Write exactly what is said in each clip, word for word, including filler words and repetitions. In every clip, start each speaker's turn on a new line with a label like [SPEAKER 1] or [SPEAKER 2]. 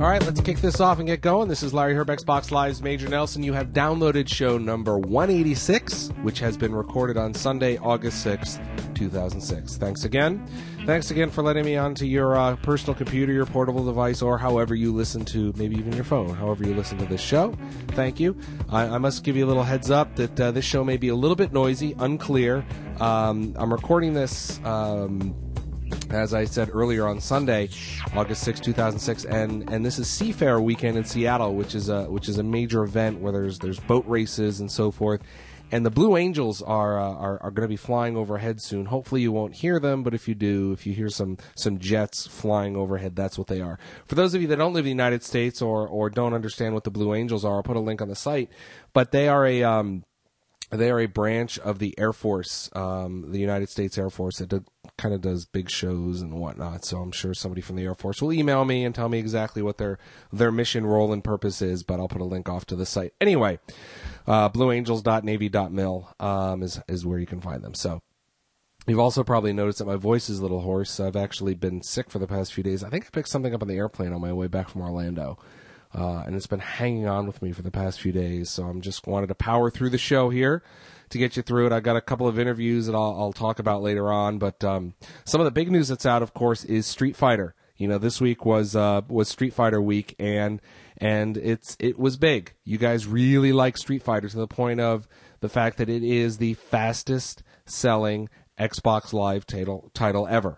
[SPEAKER 1] All right, let's kick this off and get going. This is Larry Herb, Xbox Live's Major Nelson. You have downloaded show number one eighty-six, which has been recorded on Sunday, August sixth, two thousand six. Thanks again. Thanks again for letting me onto your uh, personal computer, your portable device, or however you listen to, maybe even your phone, however you listen to this show. Thank you. I, I must give you a little heads up that uh, this show may be a little bit noisy, unclear. Um, I'm recording this... Um, As I said earlier on Sunday, August sixth, two thousand six, and, and this is Seafair Weekend in Seattle, which is a which is a major event where there's there's boat races and so forth. And the Blue Angels are uh, are, are going to be flying overhead soon. Hopefully you won't hear them, but if you do, if you hear some, some jets flying overhead, that's what they are. For those of you that don't live in the United States or or don't understand what the Blue Angels are, I'll put a link on the site. But they are a um, they are a branch of the Air Force, um, the United States Air Force that did, kind of does big shows and whatnot. So I'm sure somebody from the Air Force will email me and tell me exactly what their their mission, role, and purpose is. But I'll put a link off to the site anyway. Uh, blue angels dot navy dot mil um, is is where you can find them. So you've also probably noticed that my voice is a little hoarse. I've actually been sick for the past few days. I think I picked something up on the airplane on my way back from Orlando. Uh, and it's been hanging on with me for the past few days, so I'm just wanted to power through the show here to get you through it. I got a couple of interviews that I'll, I'll talk about later on, but um, some of the big news that's out, of course, is Street Fighter. You know, this week was uh, was Street Fighter week, and and it's it was big. You guys really like Street Fighter to the point of the fact that it is the fastest selling Xbox Live title title ever.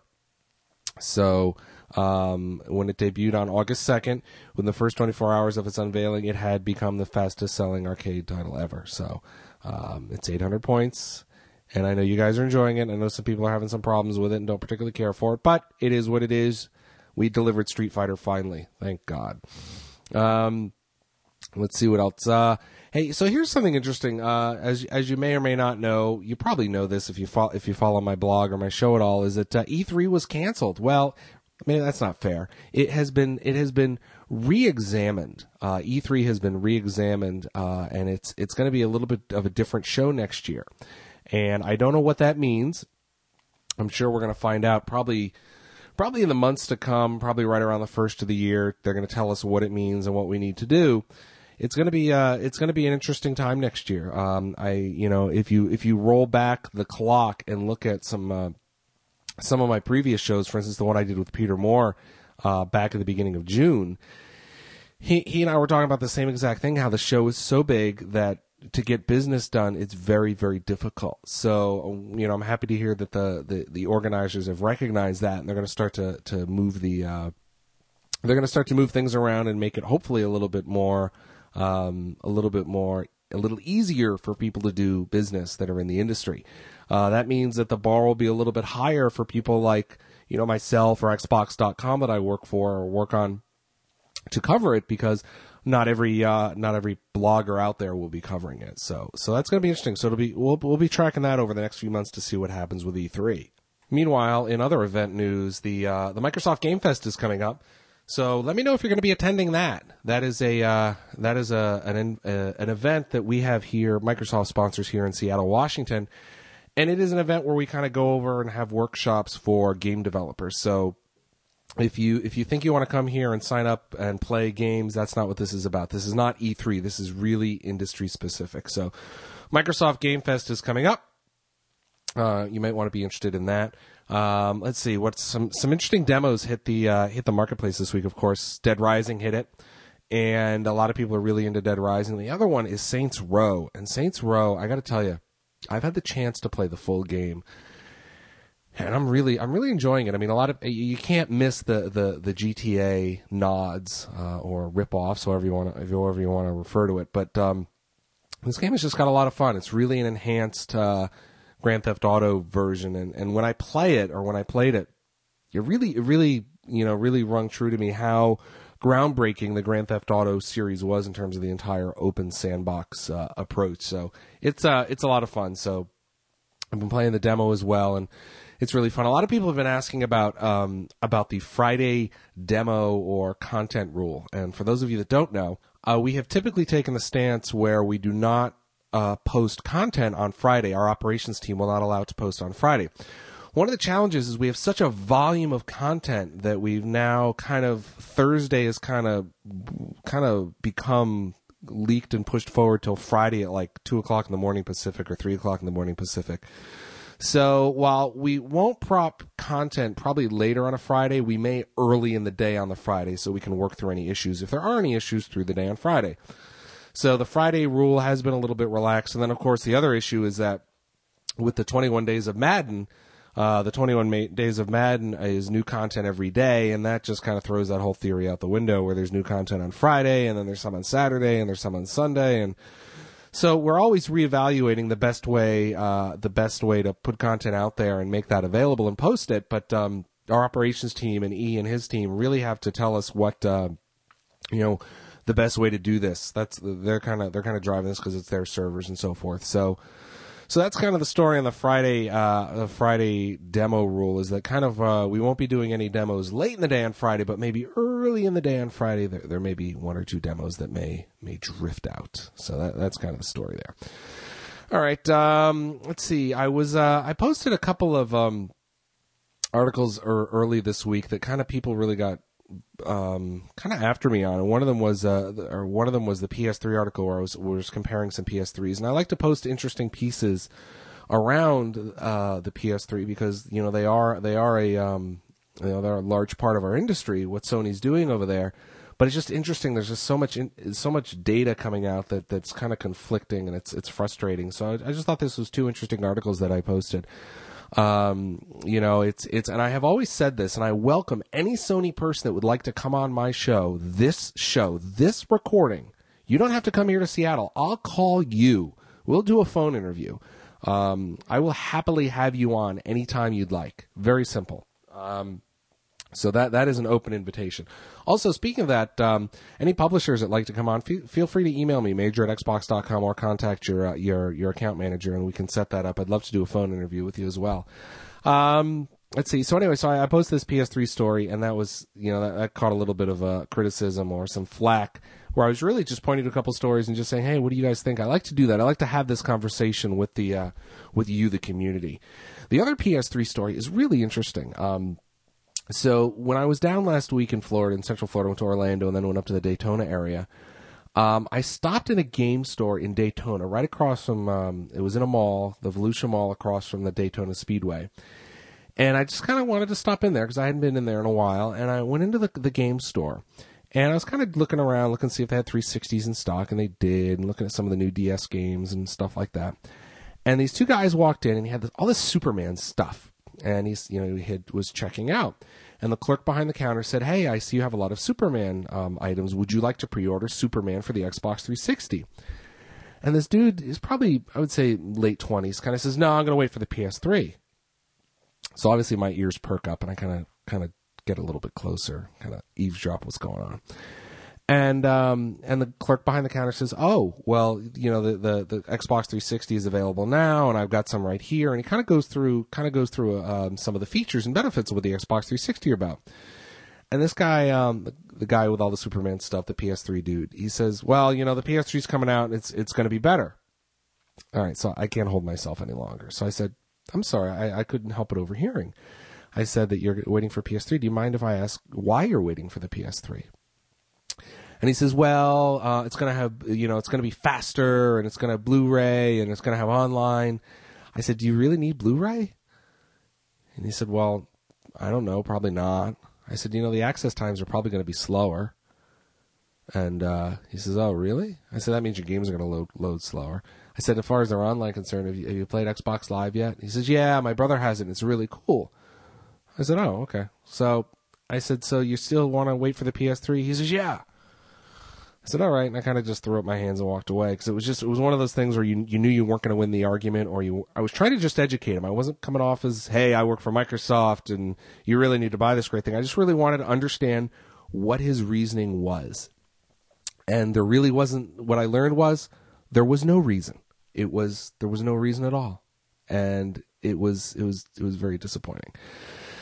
[SPEAKER 1] So. Um, when it debuted on August second, within the first twenty-four hours of its unveiling, it had become the fastest selling arcade title ever. So, um, it's eight hundred points, and I know you guys are enjoying it. I know some people are having some problems with it and don't particularly care for it, but it is what it is. We delivered Street Fighter finally. Thank God. Um, let's see what else. Uh, hey, so here's something interesting. Uh, as, as you may or may not know, you probably know this if you follow, if you follow my blog or my show at all, is that uh, E three was canceled. Well, I mean, that's not fair. It has been it has been re-examined. Uh, E three has been re-examined, uh, and it's it's going to be a little bit of a different show next year. And I don't know what that means. I'm sure we're going to find out probably probably in the months to come, probably right around the first of the year. They're going to tell us what it means and what we need to do. It's going to be uh, it's going to be an interesting time next year. Um, I you know if you if you roll back the clock and look at some. Uh, Some of my previous shows, for instance, the one I did with Peter Moore uh, back at the beginning of June, he he and I were talking about the same exact thing, how the show is so big that to get business done, it's very, very difficult. So, you know, I'm happy to hear that the, the, the organizers have recognized that, and they're going to start to, to move the uh, they're going to start to move things around and make it hopefully a little bit more um, a little bit more a little easier for people to do business that are in the industry. Uh, that means that the bar will be a little bit higher for people like, you know, myself or Xbox dot com that I work for or work on to cover it, because not every, uh, not every blogger out there will be covering it. So, so that's going to be interesting. So it'll be, we'll, we'll be tracking that over the next few months to see what happens with E three. Meanwhile, in other event news, the, uh, the Microsoft Game Fest is coming up. So let me know if you're going to be attending that. That is a uh, that is a an uh, an event that we have here. Microsoft sponsors here in Seattle, Washington, and it is an event where we kind of go over and have workshops for game developers. So if you if you think you want to come here and sign up and play games, that's not what this is about. This is not E three. This is really industry specific. So Microsoft Game Fest is coming up. Uh, you might want to be interested in that. Um, let's see what some, some interesting demos hit the, uh, hit the marketplace this week. Of course, Dead Rising hit it, and a lot of people are really into Dead Rising. The other one is Saints Row, and Saints Row, I got to tell you, I've had the chance to play the full game, and I'm really, I'm really enjoying it. I mean, a lot of, you can't miss the, the, the G T A nods, uh, or rip-offs, however you want to, however you want to refer to it. But, um, this game has just got a lot of fun. It's really an enhanced, uh, Grand Theft Auto version, and, and when I play it, or when I played it, it really, it really, you know, really rung true to me how groundbreaking the Grand Theft Auto series was in terms of the entire open sandbox uh, approach. So it's uh, it's a lot of fun. So I've been playing the demo as well, and it's really fun. A lot of people have been asking about um, about the Friday demo or content rule, and for those of you that don't know, uh, we have typically taken the stance where we do not Uh, post content on Friday. Our operations team will not allow it to post on Friday. one of the challenges is we have such a volume of content that we've now kind of, Thursday has kind of, kind of become leaked and pushed forward till Friday at like two o'clock in the morning Pacific or three o'clock in the morning Pacific. So while we won't prop content probably later on a Friday, we may early in the day on the Friday so we can work through any issues, if there are any issues, through the day on Friday. So the Friday rule has been a little bit relaxed. And then, of course, the other issue is that with the twenty-one Days of Madden, uh, the twenty-one ma- Days of Madden is new content every day, and that just kind of throws that whole theory out the window where there's new content on Friday, and then there's some on Saturday, and there's some on Sunday, and so we're always reevaluating the best way, uh, the best way to put content out there and make that available and post it. But um, our operations team and E and his team really have to tell us what, uh, you know, the best way to do this. That's they're kind of they're kind of driving this because it's their servers and so forth. So, so that's kind of the story on the Friday, uh, the Friday demo rule is that kind of uh, we won't be doing any demos late in the day on Friday, but maybe early in the day on Friday there, there may be one or two demos that may may drift out. So that that's kind of the story there. All right, um, let's see. I was uh, I posted a couple of um, articles er, early this week that kind of people really got um, kind of after me on. And one of them was uh, the, or one of them was the P S three article where I was was comparing some P S threes, and I like to post interesting pieces around uh, the P S three because you know they are they are a um, you know they're a large part of our industry. What Sony's doing over there. But it's just interesting. There's just so much, in, so much data coming out that, that's kind of conflicting, and it's it's frustrating. So I, I just thought this was two interesting articles that I posted. Um, you know, it's it's, and I have always said this, and I welcome any Sony person that would like to come on my show. This show, this recording. You don't have to come here to Seattle. I'll call you. We'll do a phone interview. Um, I will happily have you on anytime you'd like. Very simple. Um, So that that is an open invitation. Also, speaking of that, um, any publishers that like to come on, f- feel free to email me, major at xbox dot com, or contact your uh, your your account manager, and we can set that up. I'd love to do a phone interview with you as well. Um, let's see. So anyway, so I, I posted this P S three story, and that was, you know, that, that caught a little bit of uh, criticism or some flack, where I was really just pointing to a couple stories and just saying, hey, what do you guys think? I like to do that. I like to have this conversation with the uh, with you, the community. The other P S three story is really interesting. Um, So when I was down last week in Florida, in Central Florida, went to Orlando and then went up to the Daytona area, um, I stopped in a game store in Daytona, right across from, um, it was in a mall, the Volusia Mall across from the Daytona Speedway. And I just kind of wanted to stop in there because I hadn't been in there in a while. And I went into the, the game store. And I was kind of looking around, looking to see if they had three sixties in stock, and they did, and looking at some of the new D S games and stuff like that. And these two guys walked in, and he had this, all this Superman stuff. And he's, you know, he had, was checking out. And the clerk behind the counter said, hey, I see you have a lot of Superman um, items. Would you like to pre-order Superman for the Xbox three sixty? And this dude is probably, I would say, late twenties, kind of says, no, I'm going to wait for the P S three. So obviously my ears perk up, and I kind of kind of get a little bit closer, kind of eavesdrop what's going on. And um, and the clerk behind the counter says, oh, well, you know, the, the, the Xbox three sixty is available now, and I've got some right here. And he kind of goes through kind of goes through um, some of the features and benefits of what the Xbox three sixty are about. And this guy, um, the, the guy with all the Superman stuff, the P S three dude, he says, well, you know, the P S three is coming out, and it's it's going to be better. All right, so I can't hold myself any longer. So I said, I'm sorry, I, I couldn't help but overhearing. I said that you're waiting for P S three. Do you mind if I ask why you're waiting for the P S three? And he says, well, uh, it's going to have, you know, it's going to be faster, and it's going to have Blu-ray, and it's going to have online. I said, do you really need Blu-ray? And he said, well, I don't know, probably not. I said, you know, the access times are probably going to be slower. And uh, he says, oh, really? I said, that means your games are going to load, load slower. I said, as far as their online concern, have you, have you played Xbox Live yet? He says, yeah, my brother has it, and it's really cool. I said, oh, okay. So I said, so you still want to wait for the P S three? He says, yeah. I said, all right, and I kind of just threw up my hands and walked away, because it was just, it was one of those things where you you knew you weren't going to win the argument, or you, I was trying to just educate him. I wasn't coming off as, hey, I work for Microsoft, and you really need to buy this great thing. I just really wanted to understand what his reasoning was. And there really wasn't, what I learned was, there was no reason. It was, there was no reason at all. And it was, it was, it was very disappointing.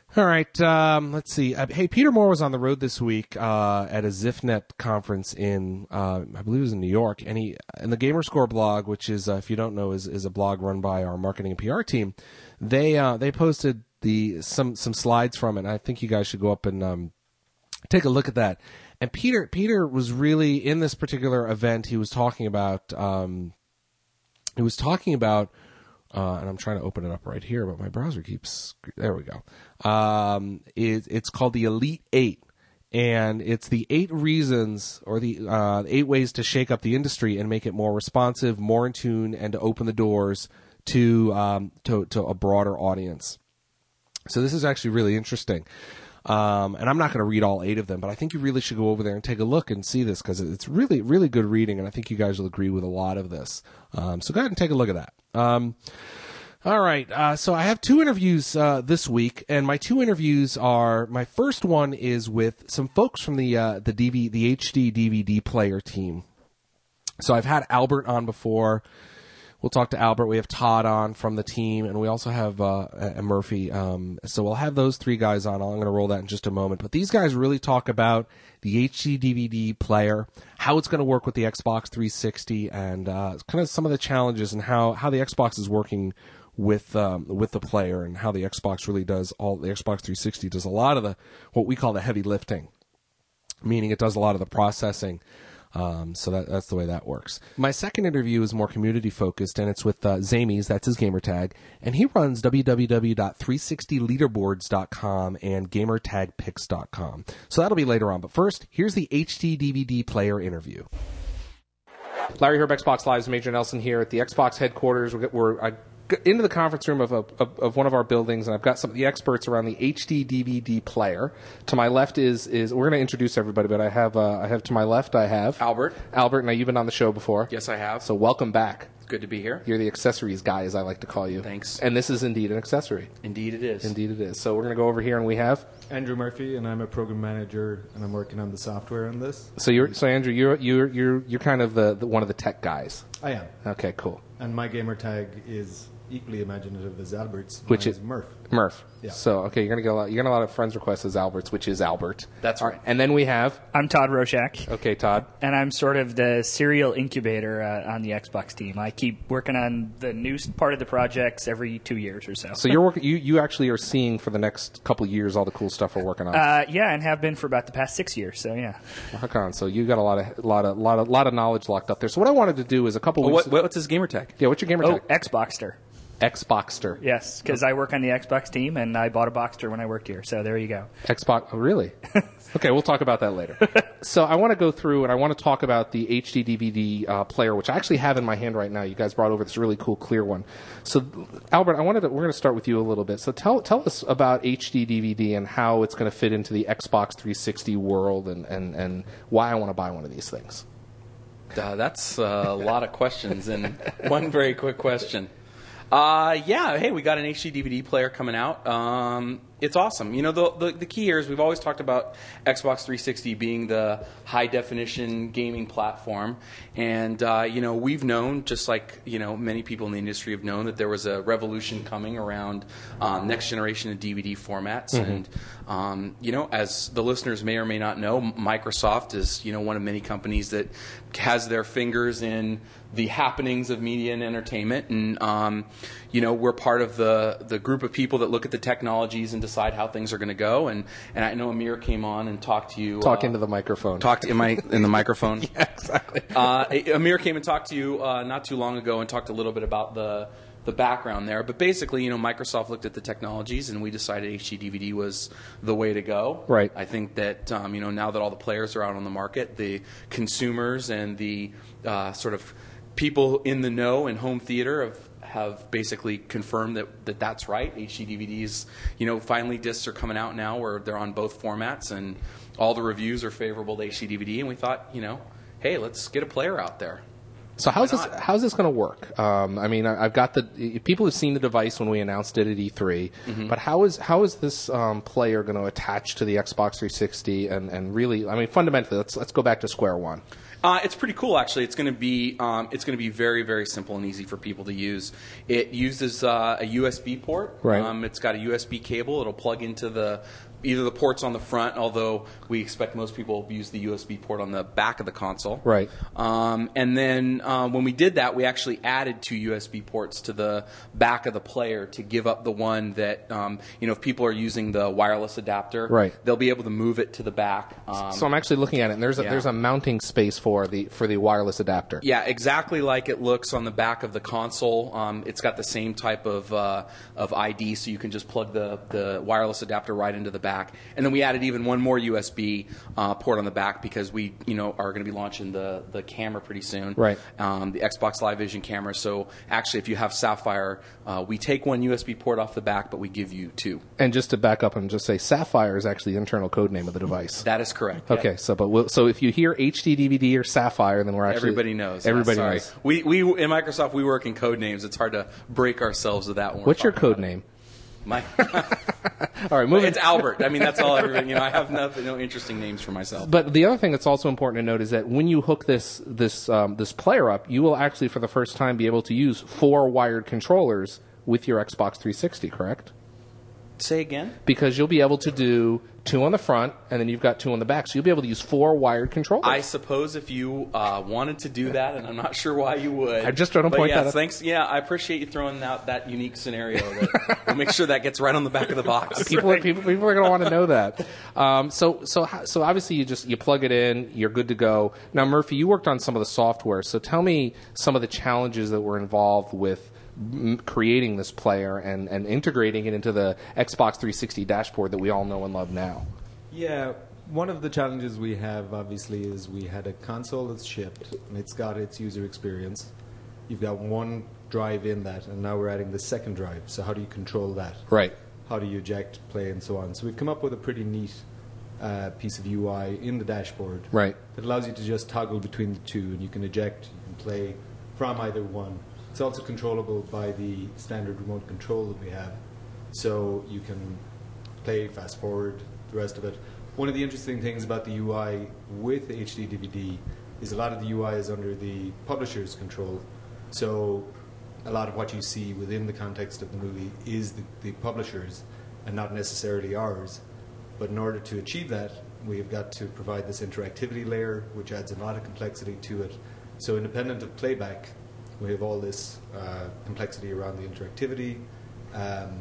[SPEAKER 1] All right, um, let's see. Uh, hey, Peter Moore was on the road this week uh, at a ZiffNet conference in, uh, I believe it was in New York, and he in the Gamerscore blog, which is, uh, if you don't know, is, is a blog run by our marketing and P R team. They uh, they posted the some some slides from it. And I think you guys should go up and um, take a look at that. And Peter Peter was really in this particular event. He was talking about um, he was talking about. Uh, and I'm trying to open it up right here, but my browser keeps. There we go. Um, it, it's called the Elite Eight, and it's the eight reasons or the uh, eight ways to shake up the industry and make it more responsive, more in tune, and to open the doors to um, to, to a broader audience. So this is actually really interesting. Um, and I'm not going to read all eight of them, but I think you really should go over there and take a look and see this because it's really, really good reading, and I think you guys will agree with a lot of this. Um, so go ahead and take a look at that. Um, all right. Uh, so I have two interviews uh, this week, and my two interviews are my first one is with some folks from the uh, the D V the H D D V D player team. So I've had Albert on before. We'll talk to Albert. We have Todd on from the team, and we also have uh, uh, Murphy. Um, so we'll have those three guys on. I'm going to roll that in just a moment. But these guys really talk about the H D D V D player, how it's going to work with the Xbox three sixty, and uh, kind of some of the challenges and how, how the Xbox is working with um, with the player, and how the Xbox really does all. The Xbox three sixty does a lot of the what we call the heavy lifting, meaning it does a lot of the processing. Um, so that, that's the way that works. My second interview is more community focused, and it's with uh, Zamies, that's his gamer tag, and he runs w w w dot three sixty leaderboards dot com and gamertag pics dot com. So that'll be later on. But first, here's the H D D V D player interview. Larry Herb, Xbox Live's Major Nelson here at the Xbox headquarters. We're, we're I, into the conference room of, a, of of one of our buildings, and I've got some of the experts around the H D D V D player. To my left is is we're going to introduce everybody, but I have uh, I have to my left I have
[SPEAKER 2] Albert.
[SPEAKER 1] Albert, now you've been on the show before.
[SPEAKER 2] Yes, I have.
[SPEAKER 1] So welcome back.
[SPEAKER 2] Good to be here.
[SPEAKER 1] You're the accessories guy, as I like to call you.
[SPEAKER 2] Thanks.
[SPEAKER 1] And this is indeed an accessory.
[SPEAKER 2] Indeed, it is.
[SPEAKER 1] Indeed, it is. So we're going to go over here, and we have
[SPEAKER 3] Andrew Murphy, and I'm a program manager, and I'm working on the software on this.
[SPEAKER 1] So you're so Andrew, you're you're you're you're kind of the, the one of the tech guys.
[SPEAKER 3] I am.
[SPEAKER 1] Okay, cool.
[SPEAKER 3] And my gamer tag is equally imaginative as Albert's,
[SPEAKER 1] which
[SPEAKER 3] Mine
[SPEAKER 1] is
[SPEAKER 3] Murph.
[SPEAKER 1] Murph.
[SPEAKER 3] Yeah.
[SPEAKER 1] So okay, you're gonna get a lot. You're gonna get a lot of friends requests as Albert's, which is Albert.
[SPEAKER 2] That's
[SPEAKER 1] All
[SPEAKER 2] right.
[SPEAKER 1] And then we have.
[SPEAKER 4] I'm Todd Roshak.
[SPEAKER 1] Okay, Todd.
[SPEAKER 4] And I'm sort of the serial incubator uh, on the Xbox team. I keep working on the new part of the projects every two years or so.
[SPEAKER 1] So you're working. You you actually are seeing for the next couple of years all the cool stuff we're working on.
[SPEAKER 4] Uh, yeah, and have been for about the past six years. So yeah.
[SPEAKER 1] Rock on. So you got a lot of lot of lot of lot of knowledge locked up there. So what I wanted to do is a couple.
[SPEAKER 2] Well,
[SPEAKER 1] weeks.
[SPEAKER 2] what, what's his gamer tag?
[SPEAKER 1] Yeah, what's your gamer
[SPEAKER 4] Oh,
[SPEAKER 1] tag?
[SPEAKER 4] Xboxster.
[SPEAKER 1] Xboxster.
[SPEAKER 4] Yes, because I work on the Xbox team, and I bought a Boxster when I worked here. So there you go.
[SPEAKER 1] Xbox. Oh, really? Okay, we'll talk about that later. So I want to go through and I want to talk about the H D D V D uh, player, which I actually have in my hand right now. You guys brought over this really cool clear one. So, Albert, I wanted to, we're going to start with you a little bit. So tell tell us about H D D V D and how it's going to fit into the Xbox three sixty world, and, and, and why I want to buy one of these things.
[SPEAKER 2] Uh, that's uh, a lot of questions in one very quick question. Uh, yeah, hey, we got an H D D V D player coming out. Um, it's awesome. You know, the, the the key here is we've always talked about Xbox three sixty being the high-definition gaming platform. And, uh, you know, we've known, just like, you know, many people in the industry have known, that there was a revolution coming around um, next generation of D V D formats. Mm-hmm. And, um, you know, as the listeners may or may not know, Microsoft is, you know, one of many companies that has their fingers in the happenings of media and entertainment, and um, you know, we're part of the the group of people that look at the technologies and decide how things are going to go. And and I know Amir came on and talked to you.
[SPEAKER 1] Talk
[SPEAKER 2] uh,
[SPEAKER 1] into the microphone.
[SPEAKER 2] Talked in my in the microphone.
[SPEAKER 1] Yeah, exactly.
[SPEAKER 2] uh, Amir came and talked to you uh, not too long ago and talked a little bit about the the background there. But basically, you know, Microsoft looked at the technologies and we decided H D D V D was the way to go.
[SPEAKER 1] Right.
[SPEAKER 2] I think that um, you know, now that all the players are out on the market, the consumers and the uh, sort of people in the know in home theater have, have basically confirmed that, that that's right. H D D V Ds, you know, finally discs are coming out now where they're on both formats, and all the reviews are favorable to H D D V D. And we thought, you know, hey, let's get a player out there.
[SPEAKER 1] So how's
[SPEAKER 2] Why
[SPEAKER 1] this?
[SPEAKER 2] not?
[SPEAKER 1] How's this going to work? Um, I mean, I, I've got the people have seen the device when we announced it at E three,
[SPEAKER 2] Mm-hmm.
[SPEAKER 1] but how is how is this um, player going to attach to the Xbox three sixty? And, and really, I mean, fundamentally, let's let's go back to square one.
[SPEAKER 2] Uh, it's pretty cool, actually. It's going to be um, it's going to be very, very simple and easy for people to use. It uses uh, a U S B port.
[SPEAKER 1] Right.
[SPEAKER 2] Um, it's got a U S B cable. It'll plug into the either the ports on the front, although we expect most people will use the U S B port on the back of the console.
[SPEAKER 1] Right.
[SPEAKER 2] Um, and then um, when we did that, we actually added two U S B ports to the back of the player to give up the one that um, you know if people are using the wireless adapter,
[SPEAKER 1] Right.
[SPEAKER 2] they'll be able to move it to the back. Um,
[SPEAKER 1] So I'm actually looking at it, and there's a,
[SPEAKER 2] yeah.
[SPEAKER 1] there's a mounting space for the for the wireless adapter.
[SPEAKER 2] Yeah, exactly like it looks on the back of the console. Um, it's got the same type of uh, of I D, so you can just plug the, the wireless adapter right into the back. And then we added even one more U S B uh, port on the back because we, you know, are going to be launching the, the camera pretty soon.
[SPEAKER 1] Right.
[SPEAKER 2] Um, the Xbox Live Vision camera. So actually, if you have Sapphire, uh, we take one U S B port off the back, but we give you two.
[SPEAKER 1] And just to back up and just say, Sapphire is actually the internal code name of the device.
[SPEAKER 2] That is correct.
[SPEAKER 1] Okay,
[SPEAKER 2] Yeah.
[SPEAKER 1] so but we'll, so if you hear H D D V D or Sapphire, then we're actually
[SPEAKER 2] Everybody knows.
[SPEAKER 1] Everybody
[SPEAKER 2] Yeah, sorry.
[SPEAKER 1] knows.
[SPEAKER 2] We, we in Microsoft we work in code names. It's hard to break ourselves with that one.
[SPEAKER 1] What's your code name?
[SPEAKER 2] My,
[SPEAKER 1] All right, moving.
[SPEAKER 2] it's Albert. I mean, that's all. Everybody, you know, I have nothing, no interesting names for myself.
[SPEAKER 1] But the other thing that's also important to note is that when you hook this this um, this player up, you will actually, for the first time, be able to use four wired controllers with your Xbox three sixty. Correct?
[SPEAKER 2] Say again.
[SPEAKER 1] Because you'll be able to do two on the front, and then you've got two on the back, so you'll be able to use four wired controllers.
[SPEAKER 2] I suppose if you uh, wanted to do that, and I'm not sure why you would.
[SPEAKER 1] I just trying to
[SPEAKER 2] but
[SPEAKER 1] point
[SPEAKER 2] yeah,
[SPEAKER 1] that out.
[SPEAKER 2] Thanks. Yeah, I appreciate you throwing out that unique scenario. That we'll make sure that gets right on the back of the box.
[SPEAKER 1] People, are, people, people are going to want to know that. Um, so, so, ho- so obviously, you just you plug it in, you're good to go. Now, Murphy, you worked on some of the software, so tell me some of the challenges that were involved with m- creating this player and, and integrating it into the Xbox three sixty dashboard that we all know and love now.
[SPEAKER 3] Yeah, one of the challenges we have, obviously, is we had a console that's shipped, and it's got its user experience. You've got one drive in that, and now we're adding the second drive. So how do you control that?
[SPEAKER 1] Right.
[SPEAKER 3] How do you eject, play, and so on? So we've come up with a pretty neat uh, piece of U I in the dashboard
[SPEAKER 1] Right.
[SPEAKER 3] that allows you to just toggle between the two, and you can eject, you can play from either one. It's also controllable by the standard remote control that we have, so you can play, fast forward, the rest of it. One of the interesting things about the U I with H D D V D is a lot of the U I is under the publisher's control. So a lot of what you see within the context of the movie is the, the publisher's and not necessarily ours. But in order to achieve that, we've got to provide this interactivity layer, which adds a lot of complexity to it. So independent of playback, we have all this uh, complexity around the interactivity. Um,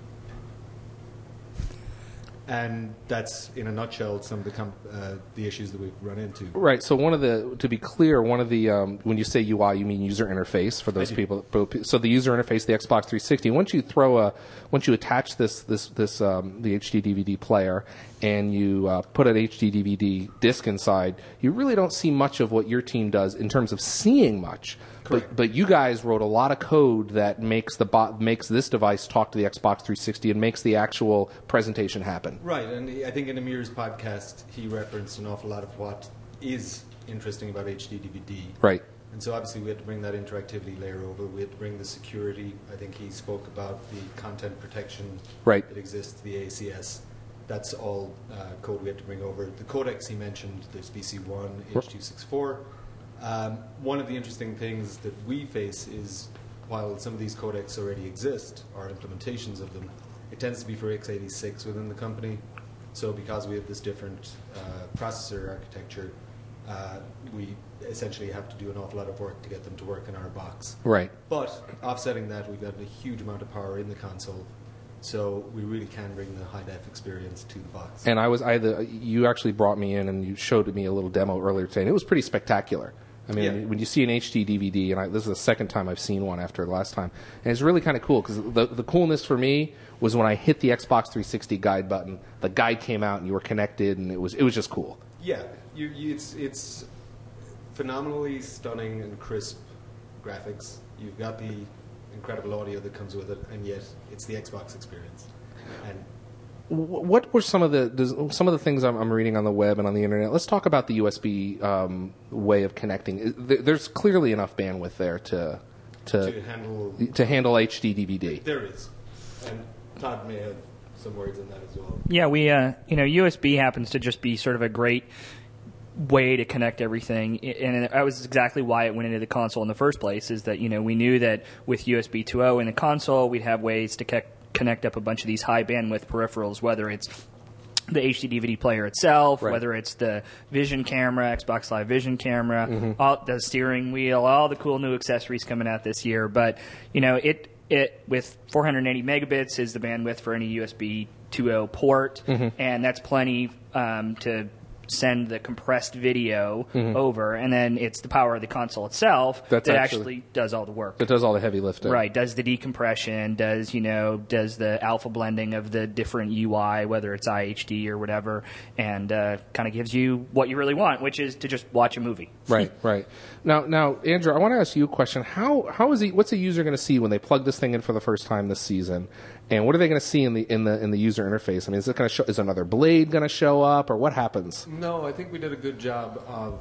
[SPEAKER 3] And that's, in a nutshell, some of the com- uh, the issues that we've run into.
[SPEAKER 1] Right. So one of the, to be clear, one of the, um, when you say U I, you mean user interface for those people. So the user interface, the Xbox three sixty. Once you throw a, once you attach this, this, this, um, the H D D V D player, and you uh, put an H D D V D disc inside, you really don't see much of what your team does in terms of seeing much.
[SPEAKER 3] Correct.
[SPEAKER 1] But, but you guys wrote a lot of code that makes the bot, makes this device talk to the Xbox three sixty and makes the actual presentation happen.
[SPEAKER 3] Right, and I think in Amir's podcast, he referenced an awful lot of what is interesting about H D D V D.
[SPEAKER 1] Right.
[SPEAKER 3] And so obviously we had to bring that interactivity layer over. We had to bring the security. I think he spoke about the content protection
[SPEAKER 1] Right.
[SPEAKER 3] that exists, the A C S. That's all uh, code we had to bring over. The codecs he mentioned, there's V C one, H two sixty-four. Um, one of the interesting things that we face is, while some of these codecs already exist, or implementations of them, it tends to be for x eighty-six within the company. So because we have this different uh, processor architecture, uh, we essentially have to do an awful lot of work to get them to work in our box.
[SPEAKER 1] Right.
[SPEAKER 3] But offsetting that, we've got a huge amount of power in the console, so we really can bring the high def experience to the box.
[SPEAKER 1] And I was, I the, you actually brought me in and you showed me a little demo earlier today, and it was pretty spectacular. I mean,
[SPEAKER 3] Yeah.
[SPEAKER 1] when you see an H D D V D, and I, this is the second time I've seen one after the last time, and it's really kind of cool because the, the coolness for me was when I hit the Xbox three sixty guide button, the guide came out and you were connected, and it was it was just cool.
[SPEAKER 3] Yeah, you, you, it's it's phenomenally stunning and crisp graphics. You've got the incredible audio that comes with it, and yet it's the Xbox experience. And
[SPEAKER 1] what were some of the does, some of the things I'm, I'm reading on the web and on the internet? Let's talk about the U S B um, way of connecting. There's clearly enough bandwidth there to to,
[SPEAKER 3] to handle
[SPEAKER 1] to handle H D D V D.
[SPEAKER 3] There is, and Todd may have some words on that as well.
[SPEAKER 4] Yeah, we uh, you know U S B happens to just be sort of a great way to connect everything, and that was exactly why it went into the console in the first place. Is that you know we knew that with U S B two point oh in the console, we'd have ways to ke- connect up a bunch of these high bandwidth peripherals, whether it's the H D D V D player itself,
[SPEAKER 1] right.
[SPEAKER 4] whether it's the Vision camera, Xbox Live Vision camera,
[SPEAKER 1] mm-hmm.
[SPEAKER 4] all, the steering wheel, all the cool new accessories coming out this year. But you know it it with four hundred eighty megabits is the bandwidth for any U S B two point oh port,
[SPEAKER 1] mm-hmm.
[SPEAKER 4] and that's plenty um, to send the compressed video
[SPEAKER 1] mm-hmm.
[SPEAKER 4] over, and then it's the power of the console itself
[SPEAKER 1] That's
[SPEAKER 4] that
[SPEAKER 1] actually,
[SPEAKER 4] actually does all the work.
[SPEAKER 1] That does all the heavy lifting.
[SPEAKER 4] Right, does the decompression, does you know, does the alpha blending of the different U I, whether it's I H D or whatever, and uh, kind of gives you what you really want, which is to just watch a movie.
[SPEAKER 1] Right, right. Now, now, Andrew, I want to ask you a question. How how is he? What's a user going to see when they plug this thing in for the first time this season? And what are they going to see in the in the in the user interface? I mean, is it going to show? Is another blade going to show up, or what happens?
[SPEAKER 3] No, I think we did a good job of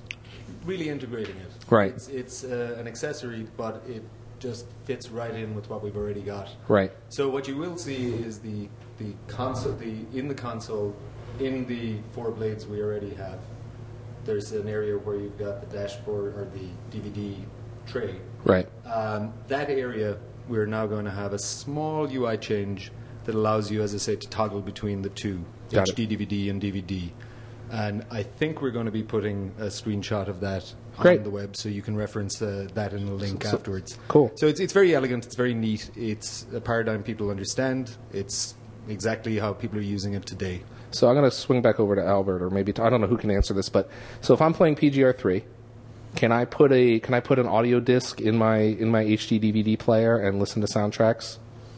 [SPEAKER 3] really integrating it.
[SPEAKER 1] Right.
[SPEAKER 3] It's, it's uh, an accessory, but it just fits right in with what we've already got.
[SPEAKER 1] Right.
[SPEAKER 3] So what you will see is the the console, the in the console, in the four blades we already have. There's an area where you've got the dashboard or the D V D tray.
[SPEAKER 1] Right.
[SPEAKER 3] Um, that area, we're now going to have a small U I change that allows you, as I say, to toggle between the two,
[SPEAKER 1] Got
[SPEAKER 3] H D
[SPEAKER 1] it.
[SPEAKER 3] D V D and D V D. And I think we're going to be putting a screenshot of that
[SPEAKER 1] Great.
[SPEAKER 3] on the web, so you can reference uh, that in a link
[SPEAKER 1] So-
[SPEAKER 3] afterwards.
[SPEAKER 1] cool.
[SPEAKER 3] So it's it's very elegant. It's very neat. It's a paradigm people understand. It's exactly how people are using it today.
[SPEAKER 1] So I'm going to swing back over to Albert, or maybe to, I don't know who can answer this, but so if I'm playing P G R three, can I put a can I put an audio disc in my in my H D D V D player and listen to soundtracks?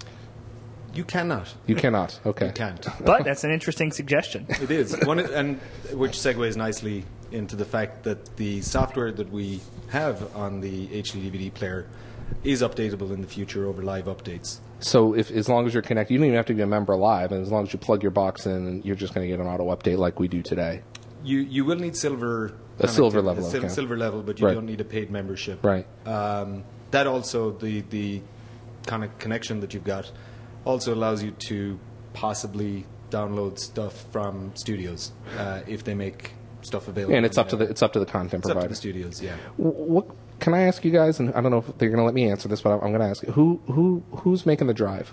[SPEAKER 3] You cannot.
[SPEAKER 1] You cannot. Okay.
[SPEAKER 3] You can't.
[SPEAKER 4] But that's an interesting suggestion.
[SPEAKER 3] It is, One, and which segues nicely into the fact that the software that we have on the H D D V D player is updatable in the future over live updates.
[SPEAKER 1] So if as long as you're connected, you don't even have to be a member live, and as long as you plug your box in, you're just going to get an auto update like we do today.
[SPEAKER 3] You you will need silver
[SPEAKER 1] A silver
[SPEAKER 3] connectivity-
[SPEAKER 1] level,
[SPEAKER 3] a sil-
[SPEAKER 1] okay.
[SPEAKER 3] silver level, but you
[SPEAKER 1] Right.
[SPEAKER 3] don't need a paid membership.
[SPEAKER 1] Right.
[SPEAKER 3] Um, that also the the kind of connection that you've got also allows you to possibly download stuff from studios uh, if they make stuff available.
[SPEAKER 1] And it's
[SPEAKER 3] on
[SPEAKER 1] up to the it's up to the content
[SPEAKER 3] it's up to
[SPEAKER 1] provider.
[SPEAKER 3] the studios. Yeah.
[SPEAKER 1] Wh- What can I ask you guys? And I don't know if they're going to let me answer this, but I'm going to ask you, who who who's making the drive?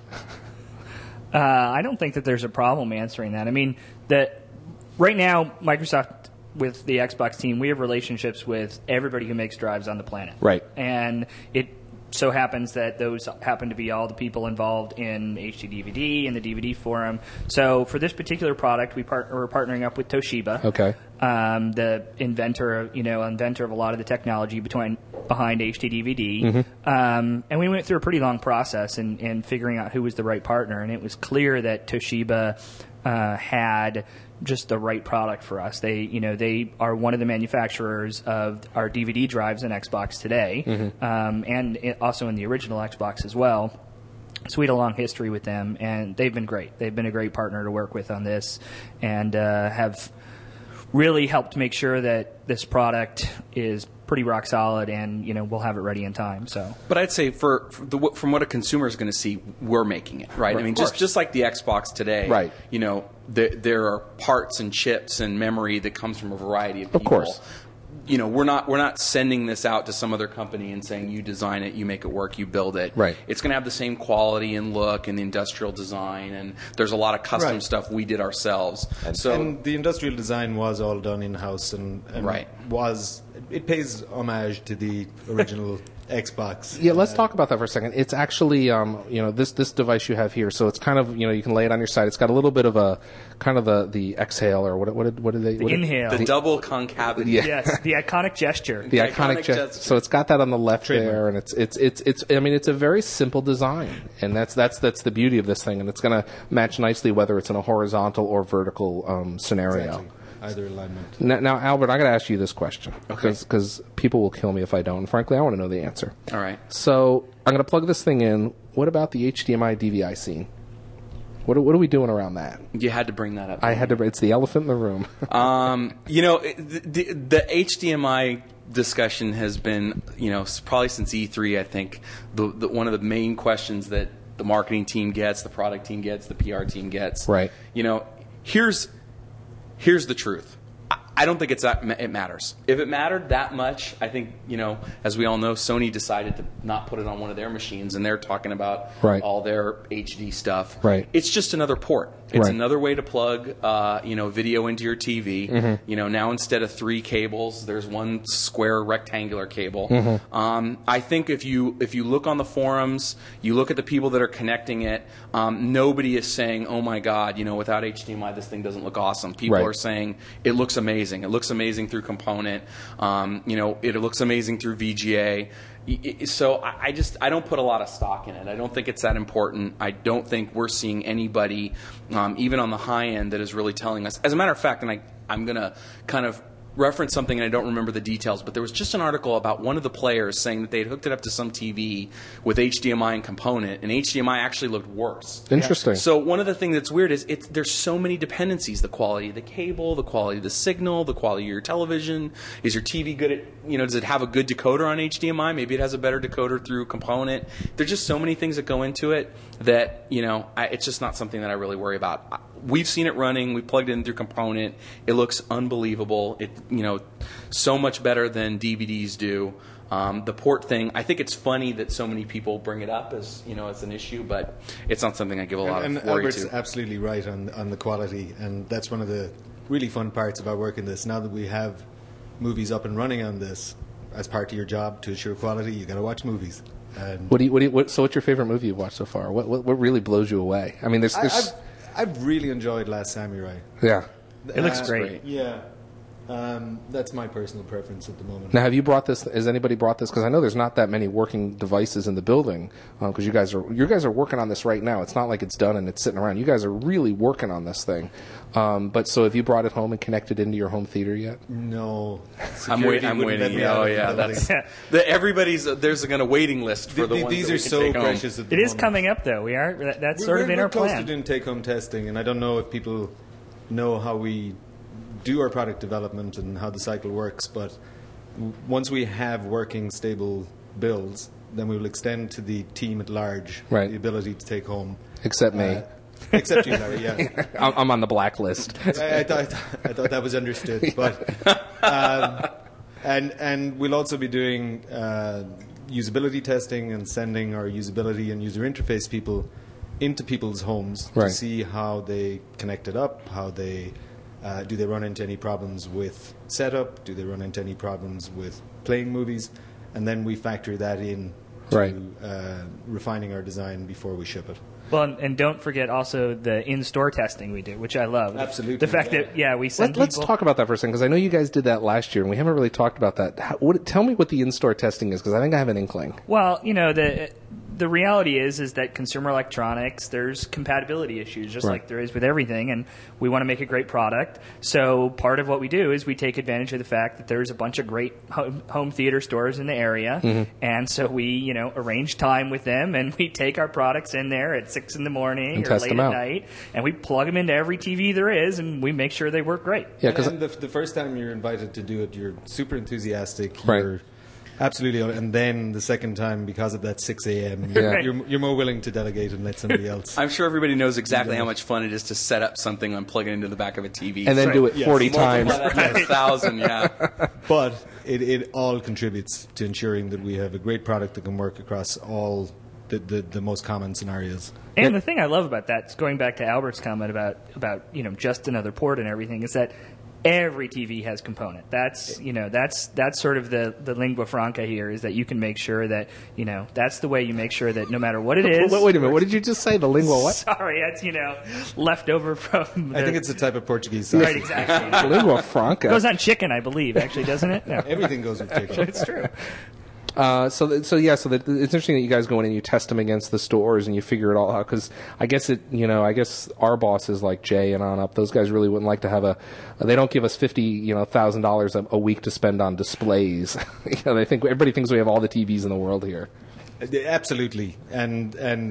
[SPEAKER 4] Uh, I don't think that there's a problem answering that. I mean, that right now, Microsoft with the Xbox team, we have relationships with everybody who makes drives on the planet.
[SPEAKER 1] Right.
[SPEAKER 4] And it so happens that those happen to be all the people involved in H D D V D and the D V D forum. So for this particular product, we part- we're partnering up with Toshiba.
[SPEAKER 1] Okay.
[SPEAKER 4] Um, the inventor, of, you know, inventor of a lot of the technology between behind H D D V D,
[SPEAKER 1] Mm-hmm.
[SPEAKER 4] um, and we went through a pretty long process in, in figuring out who was the right partner, and it was clear that Toshiba uh, had just the right product for us. They, you know, they are one of the manufacturers of our D V D drives in Xbox today,
[SPEAKER 1] Mm-hmm.
[SPEAKER 4] um, and it, also in the original Xbox as well. So we had a long history with them, and they've been great. They've been a great partner to work with on this, and uh, have really helped make sure that this product is pretty rock solid, and you know we'll have it ready in time. So,
[SPEAKER 2] But I'd say for, for the, from what a consumer is going to see, we're making it, right? I mean, just, just like the Xbox today,
[SPEAKER 1] Right.
[SPEAKER 2] You know, there, there are parts and chips and memory that comes from a variety of people.
[SPEAKER 1] Of course.
[SPEAKER 2] You know, we're not we're not sending this out to some other company and saying you design it, you make it work, you build it.
[SPEAKER 1] Right.
[SPEAKER 2] It's going to have the same quality and look and the industrial design, and there's a lot of custom
[SPEAKER 3] Right.
[SPEAKER 2] stuff we did ourselves. So
[SPEAKER 3] and the industrial design was all done in house, and, and
[SPEAKER 2] Right.
[SPEAKER 3] was it pays homage to the original Xbox.
[SPEAKER 1] Yeah, let's talk about that for a second. It's actually, um, you know, this this device you have here. So it's kind of, you know, you can lay it on your side. It's got a little bit of a kind of the the exhale or what what did what did they
[SPEAKER 4] the
[SPEAKER 1] what did-
[SPEAKER 4] inhale,
[SPEAKER 2] the double concavity.
[SPEAKER 1] Yeah.
[SPEAKER 4] yes, the iconic gesture.
[SPEAKER 1] the
[SPEAKER 2] iconic
[SPEAKER 1] iconic, gesture.
[SPEAKER 2] gesture.
[SPEAKER 1] So it's got that on the left
[SPEAKER 3] Trademark.
[SPEAKER 1] there, and it's it's it's it's. I mean, it's a very simple design, and that's that's that's the beauty of this thing, and it's going to match nicely whether it's in a horizontal or vertical um, scenario.
[SPEAKER 3] Exactly. Either alignment.
[SPEAKER 1] Now, now, Albert, I got to ask you this question because people will kill me if I don't. And frankly, I want to know the answer.
[SPEAKER 2] All right.
[SPEAKER 1] So I'm going to plug this thing in. What about the H D M I D V I scene? What are, what are we doing around that?
[SPEAKER 2] You had to bring that up.
[SPEAKER 1] I had to. It's the elephant in the room.
[SPEAKER 2] um, you know, the, the, the H D M I discussion has been, you know, probably since E three, I think, the, the, one of the main questions that the marketing team gets, the product team gets, the P R team gets.
[SPEAKER 1] Right.
[SPEAKER 2] You know, here's here's the truth. I don't think it's that it matters. If it mattered that much, I think, you know, as we all know, Sony decided to not put it on one of their machines, and they're talking about
[SPEAKER 1] right.
[SPEAKER 2] all their H D stuff.
[SPEAKER 1] Right.
[SPEAKER 2] It's just another port. It's
[SPEAKER 1] right.
[SPEAKER 2] another way to plug, uh, you know, video into your T V. Mm-hmm. You know, now instead of three cables, there's one square rectangular cable. Mm-hmm. Um, I think if you if you look on the forums, you look at the people that are connecting it, um, nobody is saying, "Oh my God, you know, without H D M I, this thing doesn't look awesome." People
[SPEAKER 1] right.
[SPEAKER 2] are saying it looks amazing. It looks amazing through component. Um, you know, it, it looks amazing through V G A. So I just I don't put a lot of stock in it. I don't think it's that important. I don't think we're seeing anybody, um, even on the high end, that is really telling us. As a matter of fact, and I, I'm going to kind of reference something, and I don't remember the details, but there was just an article about one of the players saying that they had hooked it up to some T V with H D M I and component, and H D M I actually looked worse.
[SPEAKER 1] Interesting.
[SPEAKER 2] So one of the things that's weird is it's, there's so many dependencies: the quality of the cable, the quality of the signal, the quality of your television. Is your T V good at, you know, does it have a good decoder on H D M I? Maybe it has a better decoder through component. There's just so many things that go into it that, you know, I, it's just not something that I really worry about. We've seen it running. We plugged it in through component. It looks unbelievable. It, you know, so much better than D V Ds do. Um, the port thing, I think it's funny that so many people bring it up as, you know, as an issue, but it's not something I give a lot
[SPEAKER 3] and,
[SPEAKER 2] of
[SPEAKER 3] and
[SPEAKER 2] worry
[SPEAKER 3] Albert's
[SPEAKER 2] to.
[SPEAKER 3] absolutely right on on the quality, and that's one of the really fun parts about working this. Now that we have movies up and running on this, as part of your job to assure quality, you got to watch movies. And
[SPEAKER 1] What do you? What do you? What, so, what's your favorite movie you've watched so far? What What, what really blows you away? I mean, there's.
[SPEAKER 3] I,
[SPEAKER 1] there's
[SPEAKER 3] I've, I've really enjoyed Last Samurai.
[SPEAKER 1] yeah.
[SPEAKER 4] It looks
[SPEAKER 3] Uh,
[SPEAKER 4] great.
[SPEAKER 3] Yeah. Um, that's my personal preference at the moment.
[SPEAKER 1] Now, have you brought this? Has anybody brought this? Because I know there's not that many working devices in the building. Because you guys are you guys are working on this right now. It's not like it's done and it's sitting around. You guys are really working on this thing. Um, but so, have you brought it home and connected into your home theater yet?
[SPEAKER 3] No.
[SPEAKER 2] I'm,
[SPEAKER 3] Security
[SPEAKER 2] wait, I'm
[SPEAKER 3] wouldn't let
[SPEAKER 2] waiting.
[SPEAKER 3] me
[SPEAKER 2] Yeah,
[SPEAKER 3] out
[SPEAKER 2] oh,
[SPEAKER 3] of the
[SPEAKER 2] yeah.
[SPEAKER 3] building.
[SPEAKER 2] That's, the, everybody's, there's a, a waiting list for the,
[SPEAKER 3] The-
[SPEAKER 2] ones
[SPEAKER 3] these
[SPEAKER 2] that
[SPEAKER 3] are
[SPEAKER 2] we can
[SPEAKER 3] so
[SPEAKER 2] take home.
[SPEAKER 3] precious at the
[SPEAKER 4] It is
[SPEAKER 3] moment.
[SPEAKER 4] coming up, though. We are that, that's
[SPEAKER 3] We're-
[SPEAKER 4] sort of
[SPEAKER 3] we're-
[SPEAKER 4] in our
[SPEAKER 3] we're close
[SPEAKER 4] plan.
[SPEAKER 3] to doing take-home testing, and I don't know if people know how we do our product development and how the cycle works, but w- once we have working, stable builds, then we will extend to the team at large
[SPEAKER 1] Right.
[SPEAKER 3] the ability to take home.
[SPEAKER 1] Except me.
[SPEAKER 3] Uh, except you, Larry, yeah.
[SPEAKER 1] I'm I'm on the blacklist.
[SPEAKER 3] I, I, thought, I thought that was understood. But um, and and we'll also be doing uh, usability testing and sending our usability and user interface people into people's homes
[SPEAKER 1] Right.
[SPEAKER 3] to see how they connect it up, how they uh, do they run into any problems with setup, do they run into any problems with playing movies, and then we factor that in to
[SPEAKER 1] Right.
[SPEAKER 3] uh, refining our design before we ship it.
[SPEAKER 4] Well, and, and don't forget also the in-store testing we do, which I love.
[SPEAKER 3] Absolutely,
[SPEAKER 4] The fact
[SPEAKER 3] yeah.
[SPEAKER 4] that, yeah, we send
[SPEAKER 1] Let, let's
[SPEAKER 4] people...
[SPEAKER 1] talk about that for a second because I know you guys did that last year and we haven't really talked about that. How, what, tell me what the in-store testing is because I think I have an inkling.
[SPEAKER 4] Well, you know, the the reality is is that consumer electronics, there's compatibility issues, just
[SPEAKER 1] Right.
[SPEAKER 4] like there is with everything, and we want to make a great product. So part of what we do is we take advantage of the fact that there's a bunch of great home, home theater stores in the area,
[SPEAKER 1] Mm-hmm.
[SPEAKER 4] and so we, you know, arrange time with them, and we take our products in there at six in the morning
[SPEAKER 1] And
[SPEAKER 4] or
[SPEAKER 1] test
[SPEAKER 4] late
[SPEAKER 1] them
[SPEAKER 4] at
[SPEAKER 1] out.
[SPEAKER 4] night, and we plug them into every T V there is, and we make sure they work great.
[SPEAKER 1] Yeah,
[SPEAKER 3] And,
[SPEAKER 1] because
[SPEAKER 3] and the, the first time you're invited to do it, you're super enthusiastic.
[SPEAKER 1] Right.
[SPEAKER 3] You're absolutely, and then the second time, because of that six a.m.,
[SPEAKER 1] Yeah.
[SPEAKER 3] you're, you're, you're more willing to delegate and let somebody else.
[SPEAKER 2] I'm sure everybody knows exactly how much fun it is to set up something and plug it into the back of a T V.
[SPEAKER 1] and then do it
[SPEAKER 3] Yes.
[SPEAKER 1] forty times.
[SPEAKER 2] Multiply that times a thousand, yeah.
[SPEAKER 3] But it, it all contributes to ensuring that we have a great product that can work across all the, the, the most common scenarios.
[SPEAKER 4] And the thing I love about that, going back to Albert's comment about, about you know just another port and everything, is that every T V has component. That's you know that's that's sort of the, the lingua franca here, is that you can make sure that you know that's the way you make sure that no matter what it is.
[SPEAKER 1] Wait, wait a minute. What did you just say? The lingua what?
[SPEAKER 4] Sorry, that's you know left over from. The,
[SPEAKER 3] I think it's a type of Portuguese sauce.
[SPEAKER 4] right exactly.
[SPEAKER 1] Lingua franca.
[SPEAKER 4] It goes on chicken, I believe. Actually, doesn't it? No.
[SPEAKER 3] Everything goes with chicken.
[SPEAKER 4] It's true.
[SPEAKER 1] Uh, so, th- so yeah, so that it's interesting that you guys go in and you test them against the stores and you figure it all out. Because I guess it, you know, I guess our bosses like Jay and on up, those guys really wouldn't like to have a. They don't give us fifty, you know, thousand dollars a week to spend on displays. you know, they think everybody thinks we have all the T Vs in the world here.
[SPEAKER 3] Uh, Absolutely, and and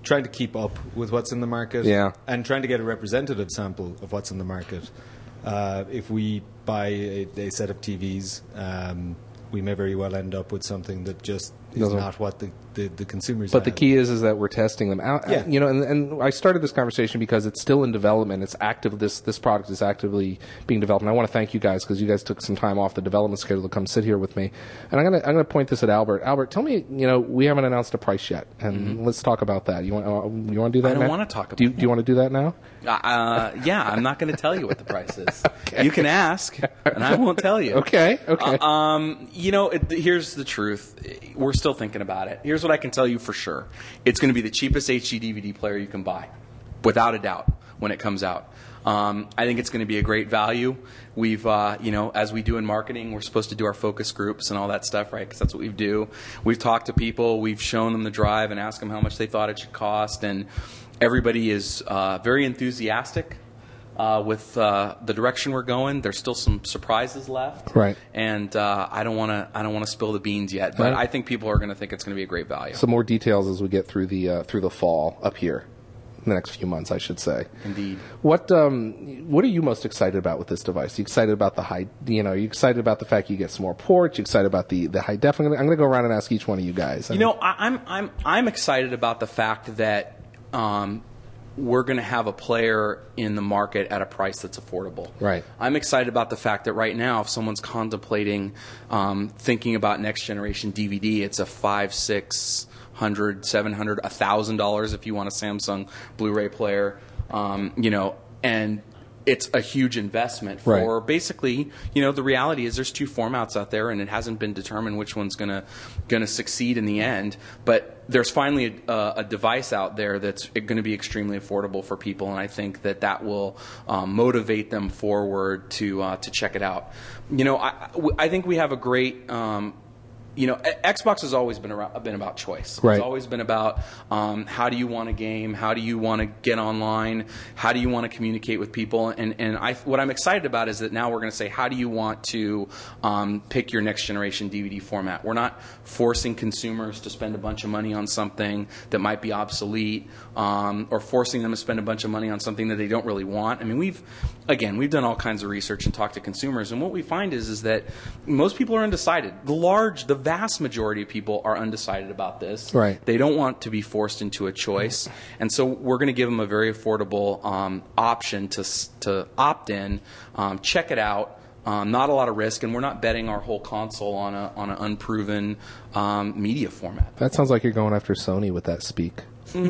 [SPEAKER 3] trying to keep up with what's in the market,
[SPEAKER 1] Yeah.
[SPEAKER 3] and trying to get a representative sample of what's in the market. Uh, if we buy a, a set of T Vs, um, we may very well end up with something that just is
[SPEAKER 1] Doesn't-
[SPEAKER 3] not what the, the, the consumers
[SPEAKER 1] But the
[SPEAKER 3] have.
[SPEAKER 1] key is is that we're testing them out.
[SPEAKER 3] Yeah.
[SPEAKER 1] You know, and, and I started this conversation because it's still in development. It's active. This this product is actively being developed. And I want to thank you guys because you guys took some time off the development schedule to come sit here with me. And I'm gonna I'm gonna point this at Albert. Albert, tell me, you know, we haven't announced a price yet, and
[SPEAKER 2] Mm-hmm.
[SPEAKER 1] let's talk about that. You want uh, you want to do that?
[SPEAKER 2] I don't
[SPEAKER 1] now?
[SPEAKER 2] wanna talk
[SPEAKER 1] Do you,
[SPEAKER 2] about
[SPEAKER 1] do you want to do that now?
[SPEAKER 2] Uh, yeah, I'm not going to tell you what the price is. You can ask, and I won't tell you.
[SPEAKER 1] Okay. Okay.
[SPEAKER 2] Uh, um, you know, it, here's the truth. We're still thinking about it. Here's what I can tell you for sure. It's going to be the cheapest H D D V D player you can buy, without a doubt, when it comes out. Um, I think it's going to be a great value. We've, uh, you know, as we do in marketing, we're supposed to do our focus groups and all that stuff, right? Because that's what we do. We've talked to people. We've shown them the drive and asked them how much they thought it should cost. And everybody is uh, very enthusiastic uh, with uh, the direction we're going. There's still some surprises left,
[SPEAKER 1] Right.
[SPEAKER 2] And uh, I don't want to, I don't want to spill the beans yet. But
[SPEAKER 1] Right.
[SPEAKER 2] I think people are going to think it's going to be a great value.
[SPEAKER 1] Some more details as we get through the uh, through the fall up here, in the next few months, I should say.
[SPEAKER 2] Indeed.
[SPEAKER 1] What um what are you most excited about with this device? You excited about the high, you know, you excited about the fact you get some more ports? You excited about the the high def? I'm gonna, I'm gonna go around and ask each one of you guys.
[SPEAKER 2] You know, I, I'm I'm I'm excited about the fact that um, we're going to have a player in the market at a price that's affordable.
[SPEAKER 1] Right.
[SPEAKER 2] I'm excited about the fact that right now, if someone's contemplating um, thinking about next generation D V D, it's a five, six hundred, seven hundred, a thousand dollars if you want a Samsung Blu-ray player. Um, you know, and it's a huge investment for
[SPEAKER 1] Right.
[SPEAKER 2] basically, you know, the reality is there's two formats out there, and it hasn't been determined which one's gonna gonna succeed in the end. But there's finally a, a device out there that's going to be extremely affordable for people, and I think that that will um, motivate them forward to uh, to check it out. You know, I, I think we have a great. Um, You know, Xbox has always been around, been about choice.
[SPEAKER 1] Right.
[SPEAKER 2] It's always been about um, how do you want to game, how do you want to get online, how do you want to communicate with people, and and I what I'm excited about is that now we're going to say how do you want to um, pick your next generation D V D format. We're not forcing consumers to spend a bunch of money on something that might be obsolete, um, or forcing them to spend a bunch of money on something that they don't really want. I mean, we've again we've done all kinds of research and talked to consumers, and what we find is is that most people are undecided. The large the vast majority of people are undecided about this.
[SPEAKER 1] Right.
[SPEAKER 2] They don't want to be forced into a choice, and so we're going to give them a very affordable um, option to to opt in, um, check it out. Um, not a lot of risk, and we're not betting our whole console on a on an unproven um, media format.
[SPEAKER 1] that sounds like you're going after Sony with that speak.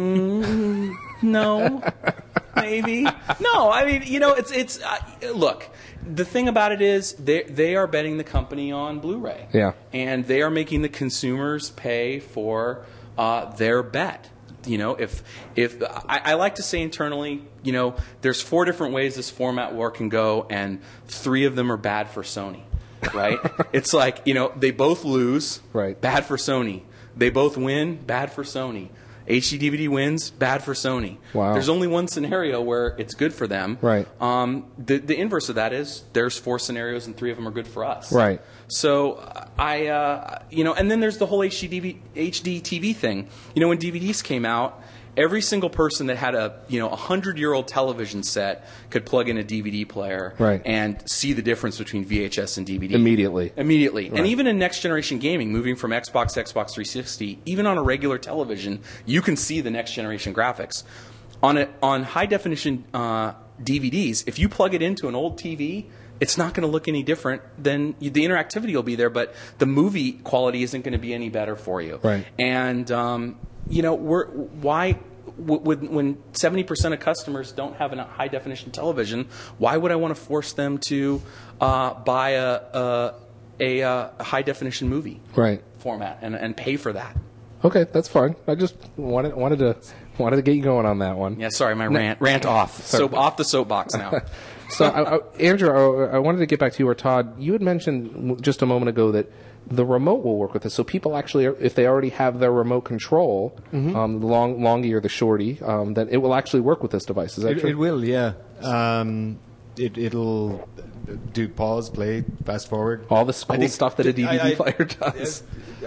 [SPEAKER 2] Mm, no, maybe no. I mean, you know, it's it's uh, look. The thing about it is they they are betting the company on Blu-ray.
[SPEAKER 1] Yeah.
[SPEAKER 2] And they are making the consumers pay for uh, their bet. You know, if if I, I like to say internally, you know, there's four different ways this format war can go, and three of them are bad for Sony. Right? It's like, you know, they both lose.
[SPEAKER 1] Right.
[SPEAKER 2] Bad for Sony. They both win. Bad for Sony. H D D V D wins, bad for Sony.
[SPEAKER 1] Wow.
[SPEAKER 2] There's only one scenario where it's good for them.
[SPEAKER 1] Right.
[SPEAKER 2] Um, the, the inverse of that is there's four scenarios and three of them are good for us.
[SPEAKER 1] Right.
[SPEAKER 2] So I, uh, you know, and then there's the whole H D D V, H D T V thing. You know, when D V Ds came out, every single person that had a, you know, a hundred-year-old television set could plug in a D V D player
[SPEAKER 1] Right.
[SPEAKER 2] and see the difference between V H S and D V D.
[SPEAKER 1] Immediately.
[SPEAKER 2] Immediately.
[SPEAKER 1] Right.
[SPEAKER 2] And even in next-generation gaming, moving from Xbox to Xbox three sixty, even on a regular television, you can see the next-generation graphics. On a, on high-definition uh, D V Ds, if you plug it into an old T V, it's not going to look any different. Then you, the interactivity will be there, but the movie quality isn't going to be any better for you.
[SPEAKER 1] Right.
[SPEAKER 2] And um, you know, we're why. W- when seventy percent of customers don't have a high definition television, why would I want to force them to uh, buy a, a, a, a high definition movie
[SPEAKER 1] Right.
[SPEAKER 2] format and, and pay for that?
[SPEAKER 1] Okay, that's fine. I just wanted wanted to wanted to get you going on that one.
[SPEAKER 2] Yeah, sorry, my rant rant off. So off the soapbox now.
[SPEAKER 1] So, I, I, Andrew, I, I wanted to get back to you, or Todd. You had mentioned just a moment ago that the remote will work with this. So people actually, if they already have their remote control,
[SPEAKER 3] Mm-hmm.
[SPEAKER 1] um, the long, longy or the shorty, um, then it will actually work with this device. Is that
[SPEAKER 3] It,
[SPEAKER 1] true?
[SPEAKER 3] it will, yeah. Um, it, it'll do pause, play, fast forward.
[SPEAKER 1] All the cool
[SPEAKER 3] I think-
[SPEAKER 1] stuff that a D V D
[SPEAKER 3] I- I-
[SPEAKER 1] player does.
[SPEAKER 3] Uh,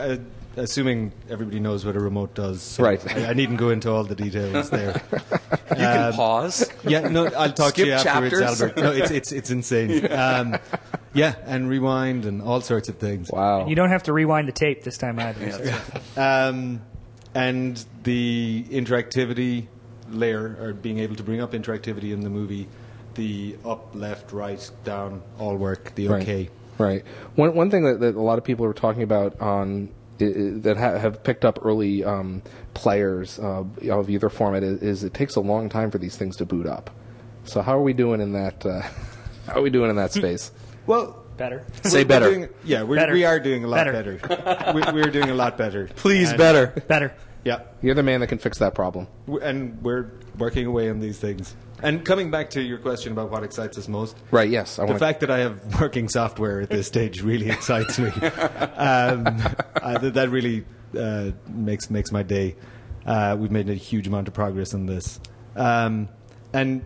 [SPEAKER 3] assuming everybody knows what a remote does. So
[SPEAKER 1] Right.
[SPEAKER 3] I, I needn't go into all the details there.
[SPEAKER 2] You can pause.
[SPEAKER 3] Yeah, no, I'll talk to
[SPEAKER 2] Skip
[SPEAKER 3] you afterwards,
[SPEAKER 2] chapters.
[SPEAKER 3] Albert. No, it's it's it's insane. Um, yeah, and rewind and all sorts of things.
[SPEAKER 1] Wow.
[SPEAKER 4] You don't have to rewind the tape this time either. so.
[SPEAKER 3] Um, and the interactivity layer, or being able to bring up interactivity in the movie, the up, left, right, down, all work. The
[SPEAKER 1] Right.
[SPEAKER 3] okay.
[SPEAKER 1] Right. One one thing that, that a lot of people are talking about on i- i- that ha- have picked up early um, players uh, of either format is, is it takes a long time for these things to boot up. So how are we doing in that? Uh, how are we doing in that space?
[SPEAKER 3] Well.
[SPEAKER 4] Better.
[SPEAKER 1] Say
[SPEAKER 3] we're
[SPEAKER 1] better.
[SPEAKER 3] Doing, yeah, we're,
[SPEAKER 4] Better.
[SPEAKER 3] we are doing a lot
[SPEAKER 4] Better.
[SPEAKER 3] better. we, we're doing a lot better.
[SPEAKER 1] Please,
[SPEAKER 3] And-
[SPEAKER 1] better.
[SPEAKER 4] Better.
[SPEAKER 3] Yeah.
[SPEAKER 1] You're the man that can fix that problem.
[SPEAKER 3] W- And we're working away on these things. And coming back to your question about what excites us most,
[SPEAKER 1] Right. Yes. I
[SPEAKER 3] the
[SPEAKER 1] want.
[SPEAKER 3] fact that I have working software at this stage really excites me. um, I, th- that really uh, makes makes my day. Uh, we've made a huge amount of progress on this, um, and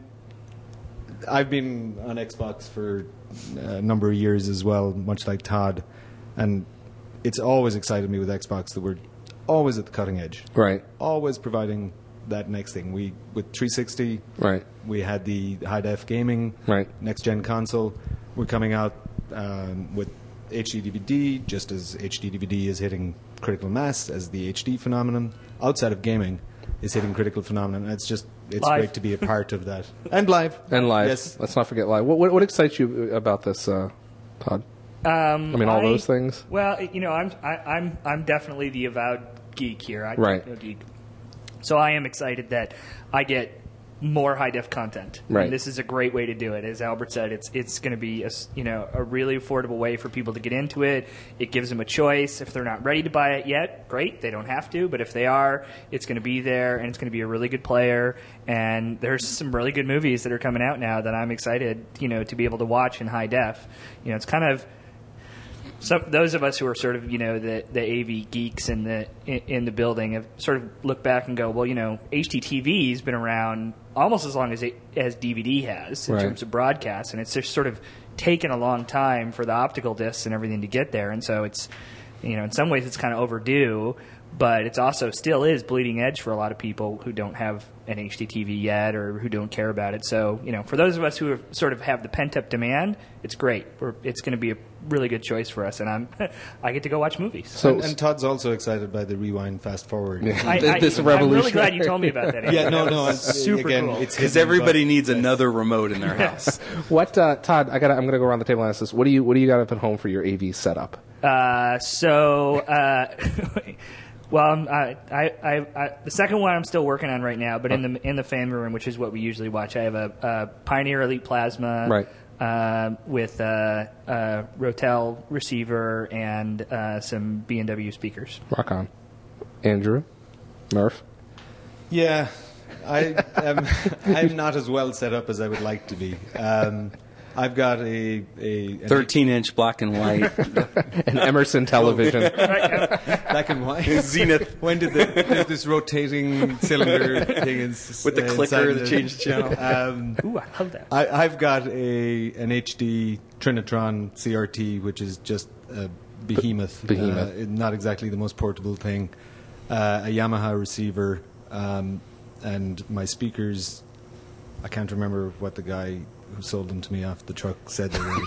[SPEAKER 3] I've been on Xbox for a number of years as well, much like Todd, and it's always excited me with Xbox that we're always at the cutting edge,
[SPEAKER 1] Right.
[SPEAKER 3] always providing that next thing. We with three sixty.
[SPEAKER 1] Right.
[SPEAKER 3] We had the high def gaming,
[SPEAKER 1] Right.
[SPEAKER 3] next gen console. We're coming out um, with H D D V D, just as H D D V D is hitting critical mass, as the H D phenomenon outside of gaming is hitting critical phenomenon. And it's just it's
[SPEAKER 4] Live.
[SPEAKER 3] great to be a part of that. And live,
[SPEAKER 1] And live.
[SPEAKER 3] Yes,
[SPEAKER 1] Let's not forget live. What, what, what excites you about this, uh, Todd?
[SPEAKER 4] Um,
[SPEAKER 1] I mean, all those things?
[SPEAKER 4] Well, you know, I'm I, I'm I'm definitely the avowed geek here. I
[SPEAKER 1] Right.
[SPEAKER 4] no geek. So I am excited that I get more high def content.
[SPEAKER 1] Right.
[SPEAKER 4] And this is a great way to do it. As Albert said, it's it's going to be a, s- you know a really affordable way for people to get into it. It gives them a choice. If they're not ready to buy it yet, great, they don't have to. But if they are, it's going to be there, and it's going to be a really good player. And there's some really good movies that are coming out now that I'm excited, you know, to be able to watch in high def. You know, it's kind of some those of us who are sort of you know the the A V geeks in the in, in the building have sort of looked back and go, well, you know, H D T V's been around almost as long as it, as D V D has in
[SPEAKER 1] Right.
[SPEAKER 4] terms of broadcast, and it's just sort of taken a long time for the optical discs and everything to get there, and so it's you know in some ways it's kind of overdue, but it's also still is bleeding edge for a lot of people who don't have an H D T V yet or who don't care about it. So, you know, for those of us who are, sort of have the pent-up demand, it's great. We're, it's going to be a really good choice for us, and I'm I get to go watch movies.
[SPEAKER 1] So,
[SPEAKER 3] and, and Todd's also excited by the rewind, fast forward.
[SPEAKER 4] I, I,
[SPEAKER 1] this
[SPEAKER 4] I'm really
[SPEAKER 1] revolutionary-
[SPEAKER 4] glad you told me about that.
[SPEAKER 3] Yeah, no,
[SPEAKER 4] That
[SPEAKER 3] no,
[SPEAKER 4] was
[SPEAKER 3] it's,
[SPEAKER 4] super
[SPEAKER 3] again,
[SPEAKER 4] cool.
[SPEAKER 3] it's
[SPEAKER 2] Because
[SPEAKER 3] hidden,
[SPEAKER 2] everybody
[SPEAKER 3] but-
[SPEAKER 2] needs
[SPEAKER 3] yes.
[SPEAKER 2] another remote in their house.
[SPEAKER 1] what, uh, Todd? I got. I'm going to go around the table and ask this. What do you What do you got up at home for your A V setup?
[SPEAKER 4] Uh, so, uh, well, um, I, I, I, I, the second one I'm still working on right now, but in the in the family room, which is what we usually watch, I have a, a Pioneer Elite Plasma,
[SPEAKER 1] Right.
[SPEAKER 4] uh, with a, a Rotel receiver and uh, some B and W speakers.
[SPEAKER 1] Rock on, Andrew, Murph.
[SPEAKER 3] Yeah, I am. I'm not as well set up as I would like to be. Um, I've got a a an
[SPEAKER 2] thirteen inch black and white.
[SPEAKER 1] An Emerson television.
[SPEAKER 3] black and white
[SPEAKER 2] Zenith.
[SPEAKER 3] When did the, did this rotating cylinder thing is,
[SPEAKER 2] With the
[SPEAKER 3] uh,
[SPEAKER 2] clicker
[SPEAKER 3] inside
[SPEAKER 2] that changed the channel.
[SPEAKER 3] Um,
[SPEAKER 4] Ooh, I love that.
[SPEAKER 3] I, I've got a an H D Trinitron C R T, which is just a behemoth.
[SPEAKER 1] Behemoth.
[SPEAKER 3] Uh, not exactly the most portable thing. Uh, a Yamaha receiver, um, and my speakers. I can't remember what the guy who sold them to me off the truck said they really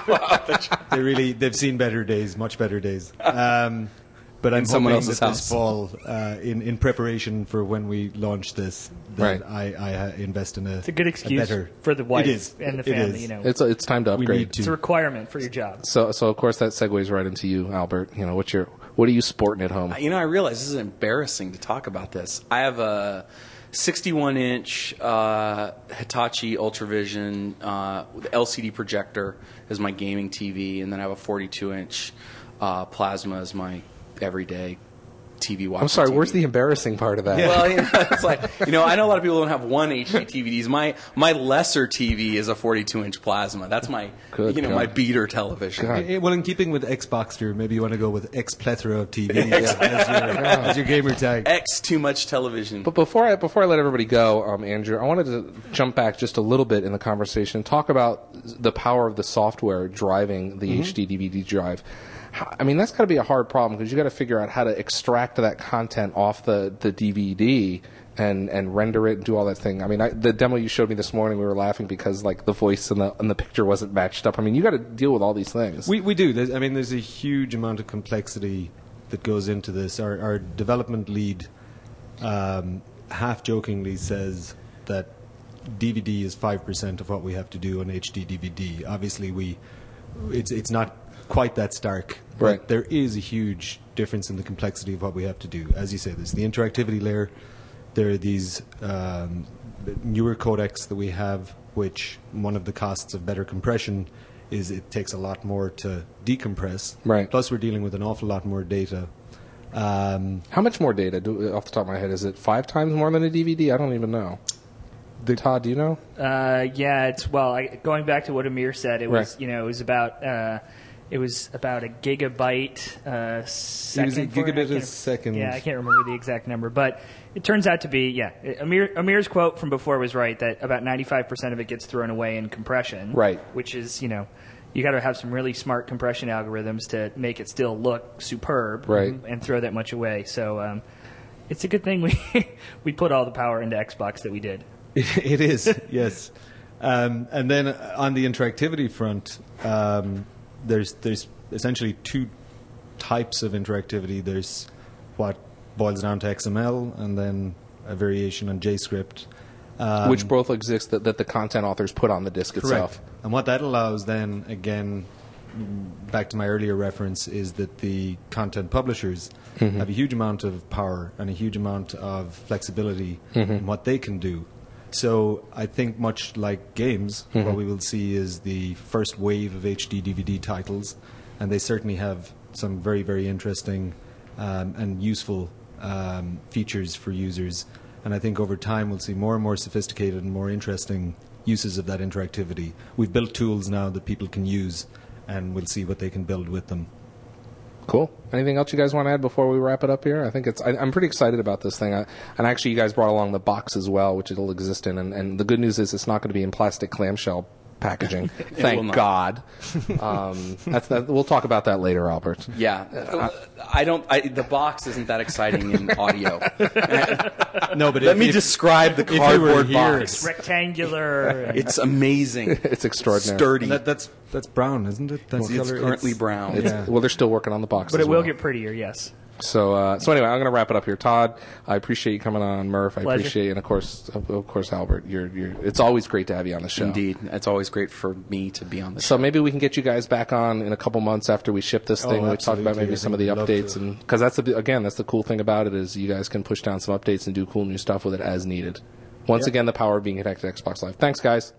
[SPEAKER 3] cost. they really they've seen better days, much better days. Um, but I'm
[SPEAKER 2] someone
[SPEAKER 3] hoping
[SPEAKER 2] else's
[SPEAKER 3] that
[SPEAKER 2] house.
[SPEAKER 3] this fall, uh, in in preparation for when we launch this, that
[SPEAKER 1] Right.
[SPEAKER 3] I, I uh, invest in a.
[SPEAKER 4] It's a good excuse
[SPEAKER 3] better,
[SPEAKER 4] for the wife
[SPEAKER 3] it is.
[SPEAKER 4] and the
[SPEAKER 3] It
[SPEAKER 4] family.
[SPEAKER 3] is.
[SPEAKER 4] You know,
[SPEAKER 1] It's it's time to
[SPEAKER 3] We
[SPEAKER 1] upgrade.
[SPEAKER 3] need to.
[SPEAKER 4] it's a requirement for your job.
[SPEAKER 1] So so of course that segues right into you, Albert. You know what's your what are you sporting at home?
[SPEAKER 2] You know, I realize this is embarrassing to talk about this. I have a sixty-one inch uh, Hitachi Ultravision uh, with L C D projector as my gaming T V, and then I have a forty-two inch uh, plasma as my everyday T V watching
[SPEAKER 1] I'm sorry.
[SPEAKER 2] T V.
[SPEAKER 1] Where's the embarrassing part of that?
[SPEAKER 2] Well, you know, it's like you know, I know a lot of people don't have one H D T V Ds. My my lesser T V is a forty-two inch plasma. That's my
[SPEAKER 1] Good
[SPEAKER 2] you know
[SPEAKER 1] God.
[SPEAKER 2] my beater television.
[SPEAKER 1] God.
[SPEAKER 3] Eh, Well, in keeping with Xboxer, maybe you want to go with X plethora of T Vs as, your, as your gamer tag.
[SPEAKER 2] X too much television.
[SPEAKER 1] But before I before I let everybody go, um, Andrew, I wanted to jump back just a little bit in the conversation, talk about the power of the software driving the H D D V D drive. I mean, that's got to be a hard problem because you got to figure out how to extract that content off the, the D V D and, and render it and do all that thing. I mean, I, the demo you showed me this morning, we were laughing because like the voice and the and the picture wasn't matched up. I mean, you got to deal with all these things.
[SPEAKER 3] We we do. There's, I mean, there's a huge amount of complexity that goes into this. Our, our development lead um, half jokingly says that D V D is five percent of what we have to do on H D D V D. Obviously, we it's it's not quite that stark, but
[SPEAKER 1] right.
[SPEAKER 3] there is a huge difference in the complexity of what we have to do. As you say, there's the interactivity layer. There are these um, newer codecs that we have, which one of the costs of better compression is it takes a lot more to decompress.
[SPEAKER 1] Right.
[SPEAKER 3] Plus, we're dealing with an awful lot more data. Um,
[SPEAKER 1] How much more data? Do, off the top of my head, is it five times more than a D V D? I don't even know. The, Todd, do you know?
[SPEAKER 4] Uh, yeah, it's well. I, going back to what Amir said, it was
[SPEAKER 1] Right.
[SPEAKER 4] you know it was about uh, it was about a gigabyte uh, second.
[SPEAKER 3] a
[SPEAKER 4] for it. I
[SPEAKER 3] gigabit a
[SPEAKER 4] can't-
[SPEAKER 3] second.
[SPEAKER 4] Yeah, I can't remember the exact number, but it turns out to be yeah. Amir Amir's quote from before was right that about ninety-five percent of it gets thrown away in compression.
[SPEAKER 1] Right.
[SPEAKER 4] Which is you know. You got to have some really smart compression algorithms to make it still look superb,
[SPEAKER 1] Right.
[SPEAKER 4] and throw that much away. So um, it's a good thing we we put all the power into Xbox that we did.
[SPEAKER 3] It is, yes. Um, and then on the interactivity front, um, there's there's essentially two types of interactivity. There's what boils down to X M L, and then a variation on JavaScript. Um,
[SPEAKER 1] Which both exist that, that the content authors put on the disk itself.
[SPEAKER 3] Correct. And what that allows then, again, back to my earlier reference, is that the content publishers
[SPEAKER 1] Mm-hmm.
[SPEAKER 3] have a huge amount of power and a huge amount of flexibility in what they can do. So I think much like games, what we will see is the first wave of H D D V D titles, and they certainly have some very, very interesting um, and useful um, features for users. And I think over time we'll see more and more sophisticated and more interesting uses of that interactivity. We've built tools now that people can use, and we'll see what they can build with them.
[SPEAKER 1] Cool. Anything else you guys want to add before we wrap it up here? I think it's. I, I'm pretty excited about this thing. I, and actually, you guys brought along the box as well, which it'll exist in. And, and the good news is it's not going to be in plastic clamshell packaging.
[SPEAKER 2] will
[SPEAKER 1] Thank
[SPEAKER 2] not.
[SPEAKER 1] God. Um, that's that. We'll talk about that later, Albert.
[SPEAKER 2] Yeah, uh, I don't. I, the box isn't that exciting in audio.
[SPEAKER 3] No, but
[SPEAKER 2] Let
[SPEAKER 3] if,
[SPEAKER 2] me
[SPEAKER 3] if,
[SPEAKER 2] describe the
[SPEAKER 3] you were
[SPEAKER 2] cardboard
[SPEAKER 3] here-
[SPEAKER 2] box.
[SPEAKER 4] Rectangular.
[SPEAKER 2] It's amazing.
[SPEAKER 1] It's extraordinary.
[SPEAKER 2] Sturdy.
[SPEAKER 3] that, that's that's brown, isn't it? That's the
[SPEAKER 2] it's
[SPEAKER 3] color.
[SPEAKER 2] currently
[SPEAKER 3] It's-
[SPEAKER 2] brown.
[SPEAKER 1] It's,
[SPEAKER 3] Yeah.
[SPEAKER 1] Well, they're still working on the box.
[SPEAKER 4] but
[SPEAKER 1] as
[SPEAKER 4] it will
[SPEAKER 1] well.
[SPEAKER 4] get prettier, yes.
[SPEAKER 1] So, uh, so anyway, I'm going to wrap it up here. Todd, I appreciate you coming on. Murph, I
[SPEAKER 4] Pleasure.
[SPEAKER 1] appreciate you, and of course, of, of course, Albert. You're, you're. It's always great to have you on the show.
[SPEAKER 2] Indeed, it's always great for me to be on the
[SPEAKER 1] So
[SPEAKER 2] show.
[SPEAKER 1] maybe we can get you guys back on in a couple months after we ship this
[SPEAKER 3] Oh,
[SPEAKER 1] thing. We talk about
[SPEAKER 3] absolutely.
[SPEAKER 1] maybe
[SPEAKER 3] I
[SPEAKER 1] some of the
[SPEAKER 3] think we'd love
[SPEAKER 1] updates,
[SPEAKER 3] to.
[SPEAKER 1] and because that's the again, that's the cool thing about it is you guys can push down some updates and do cool new stuff with it as needed. Once
[SPEAKER 3] Yeah.
[SPEAKER 1] again, the power of being connected to Xbox Live. Thanks, guys.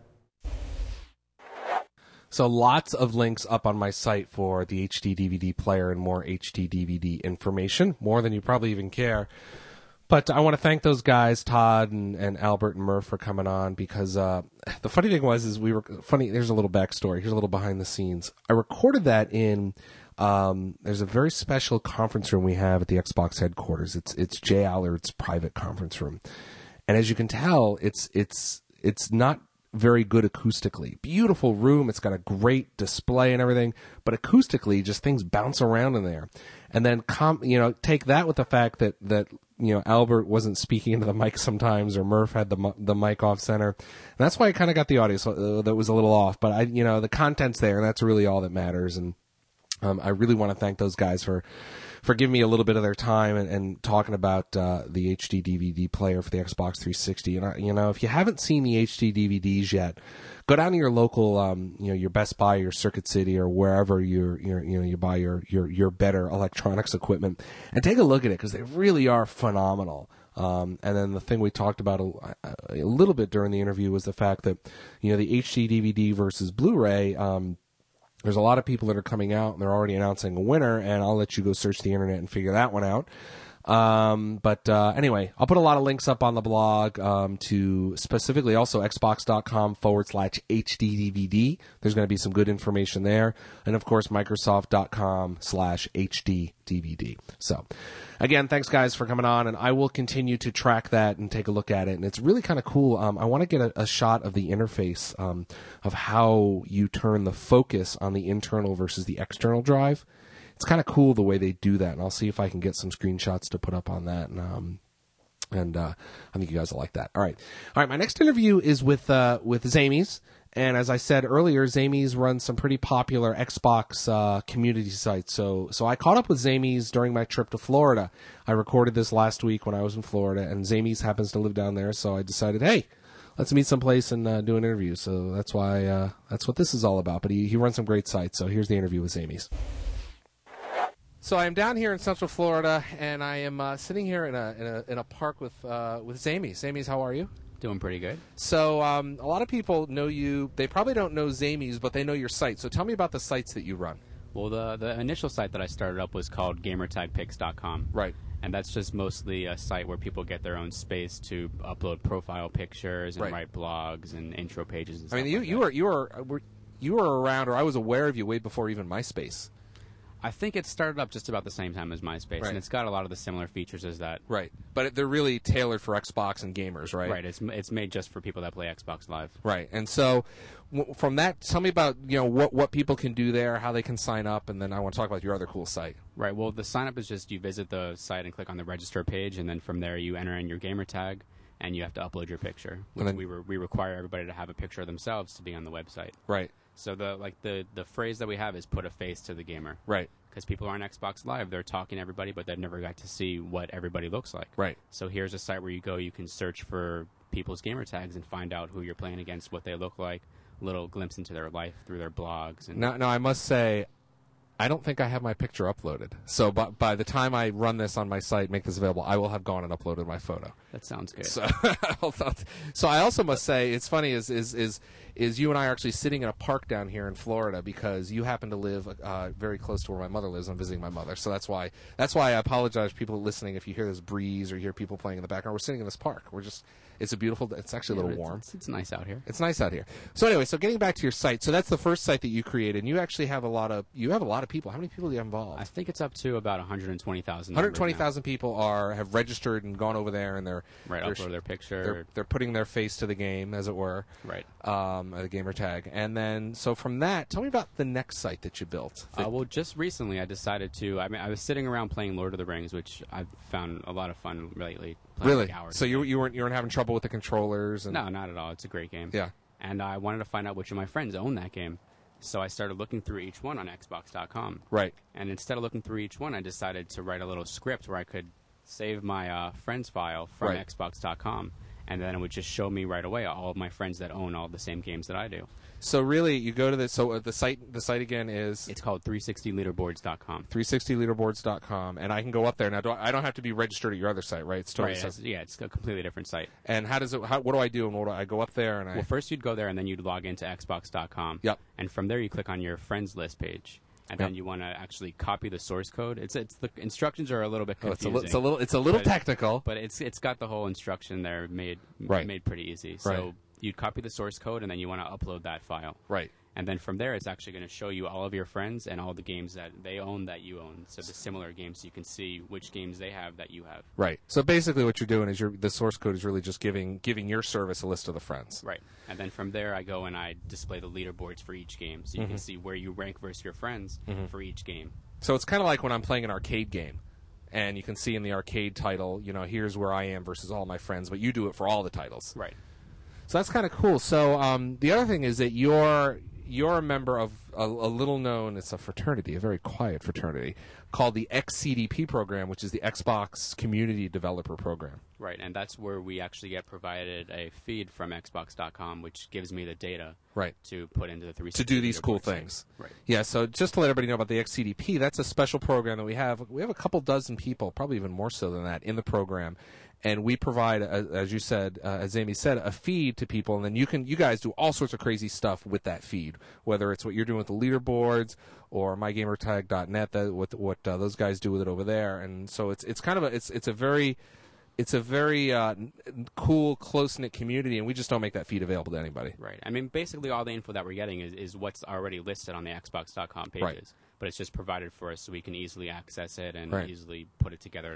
[SPEAKER 1] So lots of links up on my site for the H D D V D player and more H D D V D information, more than you probably even care. But I want to thank those guys, Todd and, and Albert and Murph, for coming on because uh, the funny thing was is we were funny. There's a little backstory. Here's a little behind the scenes. I recorded that in. Um, there's a very special conference room we have at the Xbox headquarters. It's it's Jay Allard's private conference room, and as you can tell, it's it's it's not very good acoustically. Beautiful room. It's got a great display and everything, but acoustically, just things bounce around in there. And then, com- you know, take that with the fact that, that, you know, Albert wasn't speaking into the mic sometimes, or Murph had the mu- the mic off center. And that's why I kind of got the audio so, uh, that was a little off. But I, you know, the content's there, and that's really all that matters. And um, I really want to thank those guys for. for giving me a little bit of their time and, and talking about uh, the H D D V D player for the Xbox three sixty. And I, you know, if you haven't seen the H D D V Ds yet, go down to your local, um, you know, your Best Buy, your Circuit City, or wherever you're, you're you know, you buy your your your better electronics equipment, and take a look at it because they really are phenomenal. Um, and then the thing we talked about a, a little bit during the interview was the fact that, you know, the H D D V D versus Blu-ray. Um, There's a lot of people that are coming out, and they're already announcing a winner, and I'll let you go search the internet and figure that one out. Um, but uh, anyway, I'll put a lot of links up on the blog um, to specifically also xbox.com forward slash HDDVD. There's going to be some good information there. And, of course, Microsoft.com slash HDDVD. So, again, thanks, guys, for coming on, and I will continue to track that and take a look at it. And it's really kind of cool. Um, I want to get a, a shot of the interface um, of how you turn the focus on the internal versus the external drive. it's kind of cool the way they do that. And I'll see if I can get some screenshots to put up on that. And um, and uh, I think you guys will like that. All right, all right. My next interview is with uh, with Zamies. And as I said earlier, Zamies runs some pretty popular Xbox uh, community sites. So so I caught up with Zamies during my trip to Florida. I recorded this last week when I was in Florida, and Zamies happens to live down there. So I decided, hey, let's meet someplace and uh, do an interview. So that's why uh, that's what this is all about. But he, he runs some great sites. So here's the interview with Zamies. So I am down here in Central Florida, and I am uh, sitting here in a in a in a park with uh, with Zamies. Zamies, how are you?
[SPEAKER 5] Doing pretty good.
[SPEAKER 1] So um, a lot of people know you. They probably don't know Zamies, but they know your site. So tell me about the sites that you run.
[SPEAKER 5] Well, the the initial site that I started up was called gamertag pics dot com.
[SPEAKER 1] Right.
[SPEAKER 5] And that's just mostly a site where people get their own space to upload profile pictures and
[SPEAKER 1] Right.
[SPEAKER 5] write blogs and intro pages and
[SPEAKER 1] I
[SPEAKER 5] stuff
[SPEAKER 1] mean, you
[SPEAKER 5] like
[SPEAKER 1] you
[SPEAKER 5] that.
[SPEAKER 1] were you were were- you were around, or I was aware of you way before even MySpace.
[SPEAKER 5] I think it started up just about the same time as MySpace,
[SPEAKER 1] Right.
[SPEAKER 5] and it's got a lot of the similar features as that.
[SPEAKER 1] Right. But they're really tailored for Xbox and gamers, right?
[SPEAKER 5] Right. It's it's made just for people that play Xbox Live.
[SPEAKER 1] Right. And so w- from that, tell me about, you know, what, what people can do there, how they can sign up, and then I want to talk about your other cool site.
[SPEAKER 5] Right. Well, the sign up is just you visit the site and click on the register page, and then from there you enter in your gamer tag, and you have to upload your picture. Which
[SPEAKER 1] then-
[SPEAKER 5] we re- we require everybody to have a picture of themselves to be on the website.
[SPEAKER 1] Right.
[SPEAKER 5] So the like the the phrase that we have is put a face to the gamer.
[SPEAKER 1] Right.
[SPEAKER 5] Because people are on Xbox Live, they're talking to everybody, but they've never got to see what everybody looks like.
[SPEAKER 1] Right.
[SPEAKER 5] So here's a site where you go, you can search for people's gamer tags and find out who you're playing against, what they look like, little glimpse into their life through their blogs. And
[SPEAKER 1] Now, now I must say, I don't think I have my picture uploaded. So by, by the time I run this on my site, make this available, I will have gone and uploaded my photo.
[SPEAKER 5] that sounds good.
[SPEAKER 1] So, so I also must say, it's funny is is is is you and I are actually sitting in a park down here in Florida because you happen to live uh, very close to where my mother lives. I'm visiting my mother, so that's why that's why I apologize to people listening if you hear this breeze or you hear people playing in the background. We're sitting in this park. We're just it's a beautiful. It's actually a
[SPEAKER 5] Yeah,
[SPEAKER 1] little
[SPEAKER 5] it's,
[SPEAKER 1] warm.
[SPEAKER 5] It's, it's nice out here.
[SPEAKER 1] It's nice out here. So anyway, so getting back to your site, so that's the first site that you created, and you actually have a lot of you have a lot of people. How many people do you have involved?
[SPEAKER 5] I think it's up to about one hundred twenty thousand.
[SPEAKER 1] one hundred twenty thousand people are have registered and gone over there, and they're
[SPEAKER 5] Right,
[SPEAKER 1] they're,
[SPEAKER 5] upload their picture.
[SPEAKER 1] They're, they're putting their face to the game, as it were.
[SPEAKER 5] Right.
[SPEAKER 1] Um, the gamer tag, and then so from that, tell me about the next site that you built.
[SPEAKER 5] Uh, well, just recently I decided to. I mean, I was sitting around playing Lord of the Rings, which I've found a lot of fun lately. Playing
[SPEAKER 1] really?
[SPEAKER 5] like hours
[SPEAKER 1] So
[SPEAKER 5] a
[SPEAKER 1] you
[SPEAKER 5] day.
[SPEAKER 1] you weren't you weren't having trouble with the controllers? And
[SPEAKER 5] No, not at all. It's a great game.
[SPEAKER 1] Yeah.
[SPEAKER 5] And I wanted to find out which of my friends own that game. So I started looking through each one on Xbox dot com.
[SPEAKER 1] Right.
[SPEAKER 5] And instead of looking through each one, I decided to write a little script where I could save my uh, friends file from
[SPEAKER 1] Right.
[SPEAKER 5] Xbox dot com. And then it would just show me right away all of my friends that own all the same games that I do.
[SPEAKER 1] So really, you go to the so uh, the site the site again is
[SPEAKER 5] It's called three sixty leaderboards dot com.
[SPEAKER 1] three sixty leaderboards dot com, and I can go up there now. Do I, I don't have to be registered at your other site, right? It's totally
[SPEAKER 5] Right,
[SPEAKER 1] separate.
[SPEAKER 5] it's- yeah, it's a completely different site.
[SPEAKER 1] And how does it? How, what do I do? And what do I go up there and I?
[SPEAKER 5] Well, first you'd go there, and then you'd log into Xbox dot com.
[SPEAKER 1] Yep.
[SPEAKER 5] And from there, you click on your friends list page, and then
[SPEAKER 1] Yep.
[SPEAKER 5] you want to actually copy the source code. It's it's the instructions are a little bit
[SPEAKER 1] Oh, it's a,
[SPEAKER 5] confusing.
[SPEAKER 1] li- it's a little it's a little
[SPEAKER 5] but-
[SPEAKER 1] technical.
[SPEAKER 5] but it's it's got the whole instruction there made
[SPEAKER 1] Right.
[SPEAKER 5] made pretty easy. So
[SPEAKER 1] Right.
[SPEAKER 5] you'd copy the source code, and then you want to upload that file.
[SPEAKER 1] Right.
[SPEAKER 5] And then from there, it's actually going to show you all of your friends and all the games that they own that you own. So the similar games, so you can see which games they have that you have.
[SPEAKER 1] Right. So basically, what you're doing is you're, the source code is really just giving giving your service a list of the friends.
[SPEAKER 5] Right. And then from there, I go and I display the leaderboards for each game, so you
[SPEAKER 1] Mm-hmm.
[SPEAKER 5] can see where you rank versus your friends for each game.
[SPEAKER 1] So it's kind of like when I'm playing an arcade game, and you can see in the arcade title, you know, here's where I am versus all my friends, but you do it for all the titles.
[SPEAKER 5] Right.
[SPEAKER 1] So that's kind of cool. So um, the other thing is that you're you're a member of a, a little known, it's a fraternity, a very quiet fraternity, called the X C D P program, which is the Xbox Community Developer Program.
[SPEAKER 5] Right, and that's where we actually get provided a feed from Xbox dot com, which gives me the data
[SPEAKER 1] Right.
[SPEAKER 5] to put into the three
[SPEAKER 1] To do these cool things.
[SPEAKER 5] Right.
[SPEAKER 1] Yeah, so just to let everybody know about the X C D P, that's a special program that we have. We have a couple dozen people, probably even more so than that, in the program. And we provide, uh, as you said, uh, as Amy said, a feed to people, and then you can, you guys do all sorts of crazy stuff with that feed, whether it's what you're doing with the leaderboards or my gamer tag dot net, that what what uh, those guys do with it over there. And so it's it's kind of a it's it's a very it's a very uh, n- cool, close knit community, and we just don't make that feed available to anybody.
[SPEAKER 5] Right. I mean, basically, all the info that we're getting is, is what's already listed on the Xbox dot com pages.
[SPEAKER 1] Right.
[SPEAKER 5] But it's just provided for us so we can easily access it and
[SPEAKER 1] Right.
[SPEAKER 5] easily put it together to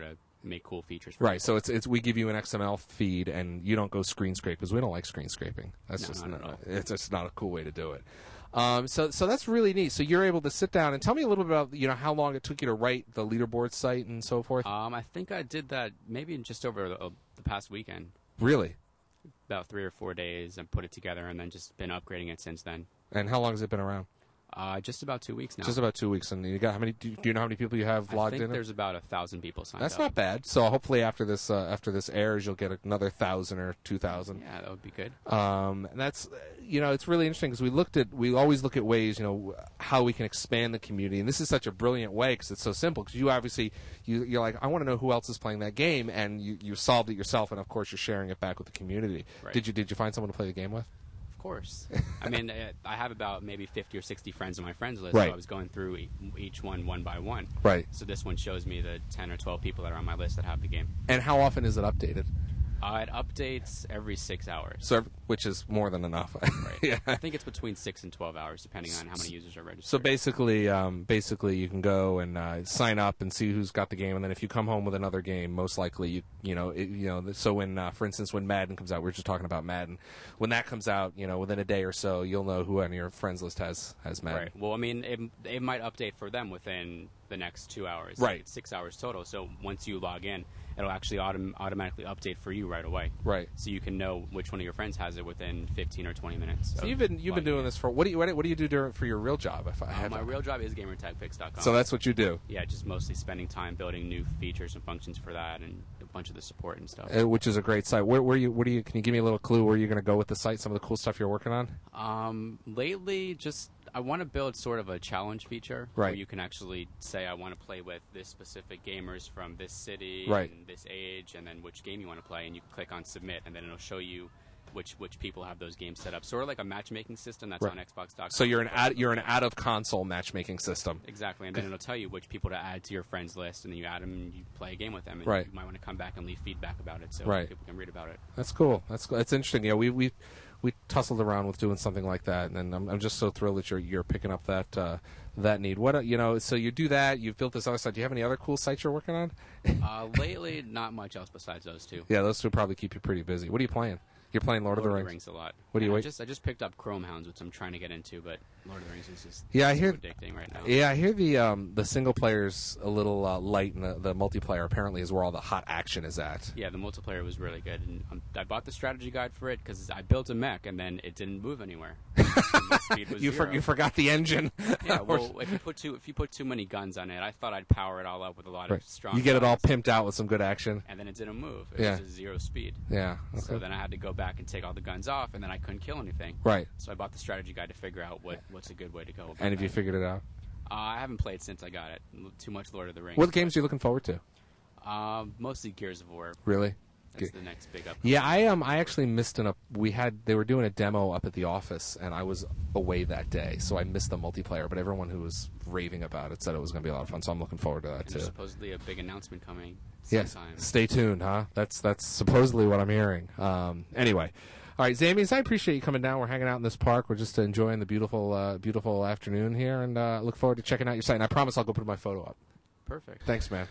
[SPEAKER 5] make cool features. For
[SPEAKER 1] Right.
[SPEAKER 5] people.
[SPEAKER 1] So it's it's we give you an X M L feed, and you don't go screen scrape because we don't like screen scraping. That's
[SPEAKER 5] No,
[SPEAKER 1] just
[SPEAKER 5] not at all.
[SPEAKER 1] it's just not a cool way to do it. Um, so so that's really neat. So you're able to sit down and tell me a little bit about you know how long it took you to write the leaderboard site and so forth.
[SPEAKER 5] Um, I think I did that maybe in just over the, uh, the past weekend,
[SPEAKER 1] Really?
[SPEAKER 5] about three or four days, and put it together, and then just been upgrading it since then.
[SPEAKER 1] And how long has it been around?
[SPEAKER 5] Uh, just about two weeks now.
[SPEAKER 1] Just about two weeks. And you got how many? Do you know how many people you have
[SPEAKER 5] I
[SPEAKER 1] logged
[SPEAKER 5] think
[SPEAKER 1] in?
[SPEAKER 5] there's about a thousand people signed
[SPEAKER 1] That's
[SPEAKER 5] up.
[SPEAKER 1] not bad. So hopefully after this uh, after this airs, you'll get another thousand or two thousand.
[SPEAKER 5] Yeah, that would be good.
[SPEAKER 1] Um, and that's, you know, it's really interesting because we looked at, we always look at ways, you know, how we can expand the community. And this is such a brilliant way because it's so simple. Because you obviously, you, you're like, I want to know who else is playing that game, and you, you solved it yourself, and of course you're sharing it back with the community.
[SPEAKER 5] Right.
[SPEAKER 1] Did you did you find someone to play the game with?
[SPEAKER 5] Of course. I mean, uh, I have about maybe fifty or sixty friends on my friends list,
[SPEAKER 1] Right.
[SPEAKER 5] so I was going through e- each one one by one.
[SPEAKER 1] Right.
[SPEAKER 5] So this one shows me the ten or twelve people that are on my list that have the game.
[SPEAKER 1] And how often is it updated?
[SPEAKER 5] Uh, it updates every six hours.
[SPEAKER 1] So, which is more than enough.
[SPEAKER 5] Right.
[SPEAKER 1] Yeah.
[SPEAKER 5] I think it's between six and twelve hours, depending on how many users are registered.
[SPEAKER 1] So basically, um, basically, you can go and uh, sign up and see who's got the game, and then if you come home with another game, most likely you you know it, you know. So when, uh, for instance, when Madden comes out, we were just talking about Madden. When that comes out, you know, within a day or so, you'll know who on your friends list has has Madden.
[SPEAKER 5] Right. Well, I mean, it, it might update for them within the next two hours.
[SPEAKER 1] Right.
[SPEAKER 5] It's six hours total. So once you log in, it'll actually autom- automatically update for you right away.
[SPEAKER 1] Right.
[SPEAKER 5] So you can know which one of your friends has it within fifteen or twenty minutes.
[SPEAKER 1] So
[SPEAKER 5] of
[SPEAKER 1] you've been you've been
[SPEAKER 5] logging
[SPEAKER 1] doing
[SPEAKER 5] in.
[SPEAKER 1] this for what do you what do, what do you do during, for your real job? If I
[SPEAKER 5] Uh,
[SPEAKER 1] have
[SPEAKER 5] my real job is gamertag picks dot com.
[SPEAKER 1] So that's what you do,
[SPEAKER 5] Yeah, just mostly spending time building new features and functions for that, and a bunch of the support and stuff.
[SPEAKER 1] uh, which is a great site. Where where you what do you can you give me a little clue where you're going to go with the site? Some of the cool stuff you're working on.
[SPEAKER 5] Um, lately, just I want to build sort of a challenge feature
[SPEAKER 1] Right.
[SPEAKER 5] where you can actually say I want to play with this specific gamers from this city
[SPEAKER 1] Right.
[SPEAKER 5] and this age, and then which game you want to play, and you click on submit, and then it'll show you which which people have those games set up. Sort of like a matchmaking system that's
[SPEAKER 1] Right.
[SPEAKER 5] on Xbox dot com.
[SPEAKER 1] So you're an ad, you're an out of console matchmaking system.
[SPEAKER 5] Exactly, and then it'll tell you which people to add to your friends list, and then you add them and you play a game with them, and
[SPEAKER 1] Right.
[SPEAKER 5] you might want to come back and leave feedback about it so
[SPEAKER 1] Right.
[SPEAKER 5] people can read about it.
[SPEAKER 1] That's cool. That's that's interesting. Yeah, we we we tussled around with doing something like that, and I'm I'm just so thrilled that you're you're picking up that uh, that need. What uh, you know? So you do that. You've built this other site. Do you have any other cool sites you're working on?
[SPEAKER 5] Uh, lately, not much else besides those two.
[SPEAKER 1] Yeah, those two probably keep you pretty busy. What are you playing? You're playing Lord,
[SPEAKER 5] Lord
[SPEAKER 1] of the Rings.
[SPEAKER 5] a lot.
[SPEAKER 1] What do you
[SPEAKER 5] And I
[SPEAKER 1] wait-
[SPEAKER 5] just I just picked up Chrome Hounds, which I'm trying to get into, but Lord of the Rings is just
[SPEAKER 1] Yeah, I
[SPEAKER 5] so
[SPEAKER 1] hear-
[SPEAKER 5] addicting right now.
[SPEAKER 1] Yeah, I hear the um, the single player's a little uh, light, and the, the multiplayer apparently is where all the hot action is at.
[SPEAKER 5] Yeah, the multiplayer was really good, and um, I bought the strategy guide for it because I built a mech and then it didn't move anywhere. My speed was
[SPEAKER 1] You, for,
[SPEAKER 5] zero.
[SPEAKER 1] you forgot the engine.
[SPEAKER 5] Yeah, well, if you put too if you put too many guns on it, I thought I'd power it all up with a lot
[SPEAKER 1] Right.
[SPEAKER 5] of strong.
[SPEAKER 1] You get it all
[SPEAKER 5] guns,
[SPEAKER 1] pimped out with some good action.
[SPEAKER 5] and then it didn't move. It
[SPEAKER 1] Yeah.
[SPEAKER 5] was just zero speed.
[SPEAKER 1] Yeah.
[SPEAKER 5] So
[SPEAKER 1] okay.
[SPEAKER 5] then I had to go back and take all the guns off, and then I couldn't kill anything.
[SPEAKER 1] Right.
[SPEAKER 5] So I bought the strategy guide to figure out what, what's a good way to go. About
[SPEAKER 1] And have you
[SPEAKER 5] that.
[SPEAKER 1] figured it out?
[SPEAKER 5] Uh, I haven't played since I got it. L- Too much Lord of the Rings.
[SPEAKER 1] What games are you looking forward to?
[SPEAKER 5] Um, mostly Gears of War.
[SPEAKER 1] Really?
[SPEAKER 5] That's
[SPEAKER 1] Ge-
[SPEAKER 5] the next big up.
[SPEAKER 1] Yeah, I um I actually missed an up. We had they were doing a demo up at the office, and I was away that day, so I missed the multiplayer. But everyone who was raving about it said it was going to be a lot of fun, so I'm looking forward to that
[SPEAKER 5] And there's
[SPEAKER 1] too.
[SPEAKER 5] supposedly a big announcement coming
[SPEAKER 1] Yes,
[SPEAKER 5] sometime.
[SPEAKER 1] stay tuned, huh? That's that's supposedly what I'm hearing. Um, anyway, all right, Zamius, I appreciate you coming down. We're hanging out in this park. We're just enjoying the beautiful uh, beautiful afternoon here, and uh, look forward to checking out your site. And I promise I'll go put my photo up.
[SPEAKER 5] Perfect.
[SPEAKER 1] Thanks, man.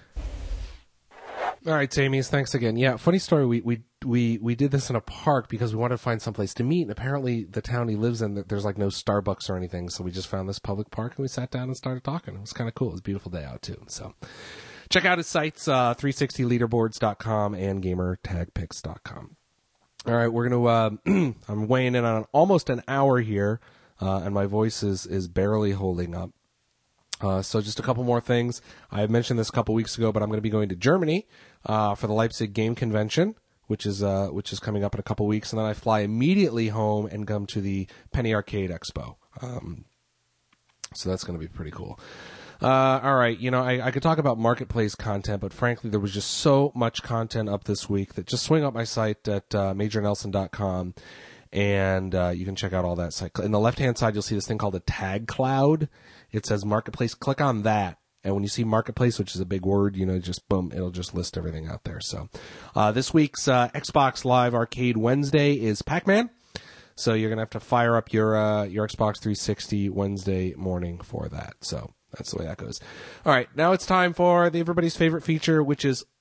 [SPEAKER 1] All right, Zamius, thanks again. Yeah, funny story. We we we we did this in a park because we wanted to find someplace to meet, and apparently the town he lives in, there's like no Starbucks or anything, so we just found this public park and we sat down and started talking. It was kind of cool. It was a beautiful day out too. So check out his sites, uh, three sixty leaderboards dot com and gamer tag picks dot com. All right, we're gonna. Uh, I'm weighing in on almost an hour here, uh, and my voice is is barely holding up. Uh, so just a couple more things. I had mentioned this a couple weeks ago, but I'm going to be going to Germany uh, for the Leipzig Game Convention, which is uh, which is coming up in a couple weeks, and then I fly immediately home and come to the Penny Arcade Expo. Um, so that's going to be pretty cool. Uh, all right, you know, I, I could talk about marketplace content, but frankly, there was just so much content up this week that just swing up my site at uh, major nelson dot com. And uh, you can check out all that site. In the left-hand side, you'll see this thing called a tag cloud. It says Marketplace. Click on that. And when you see Marketplace, which is a big word, you know, just boom, it'll just list everything out there. So uh, this week's uh, Xbox Live Arcade Wednesday is Pac-Man. So you're going to have to fire up your uh, your Xbox three sixty Wednesday morning for that. So that's the way that goes. All right, now it's time for the everybody's favorite feature, which is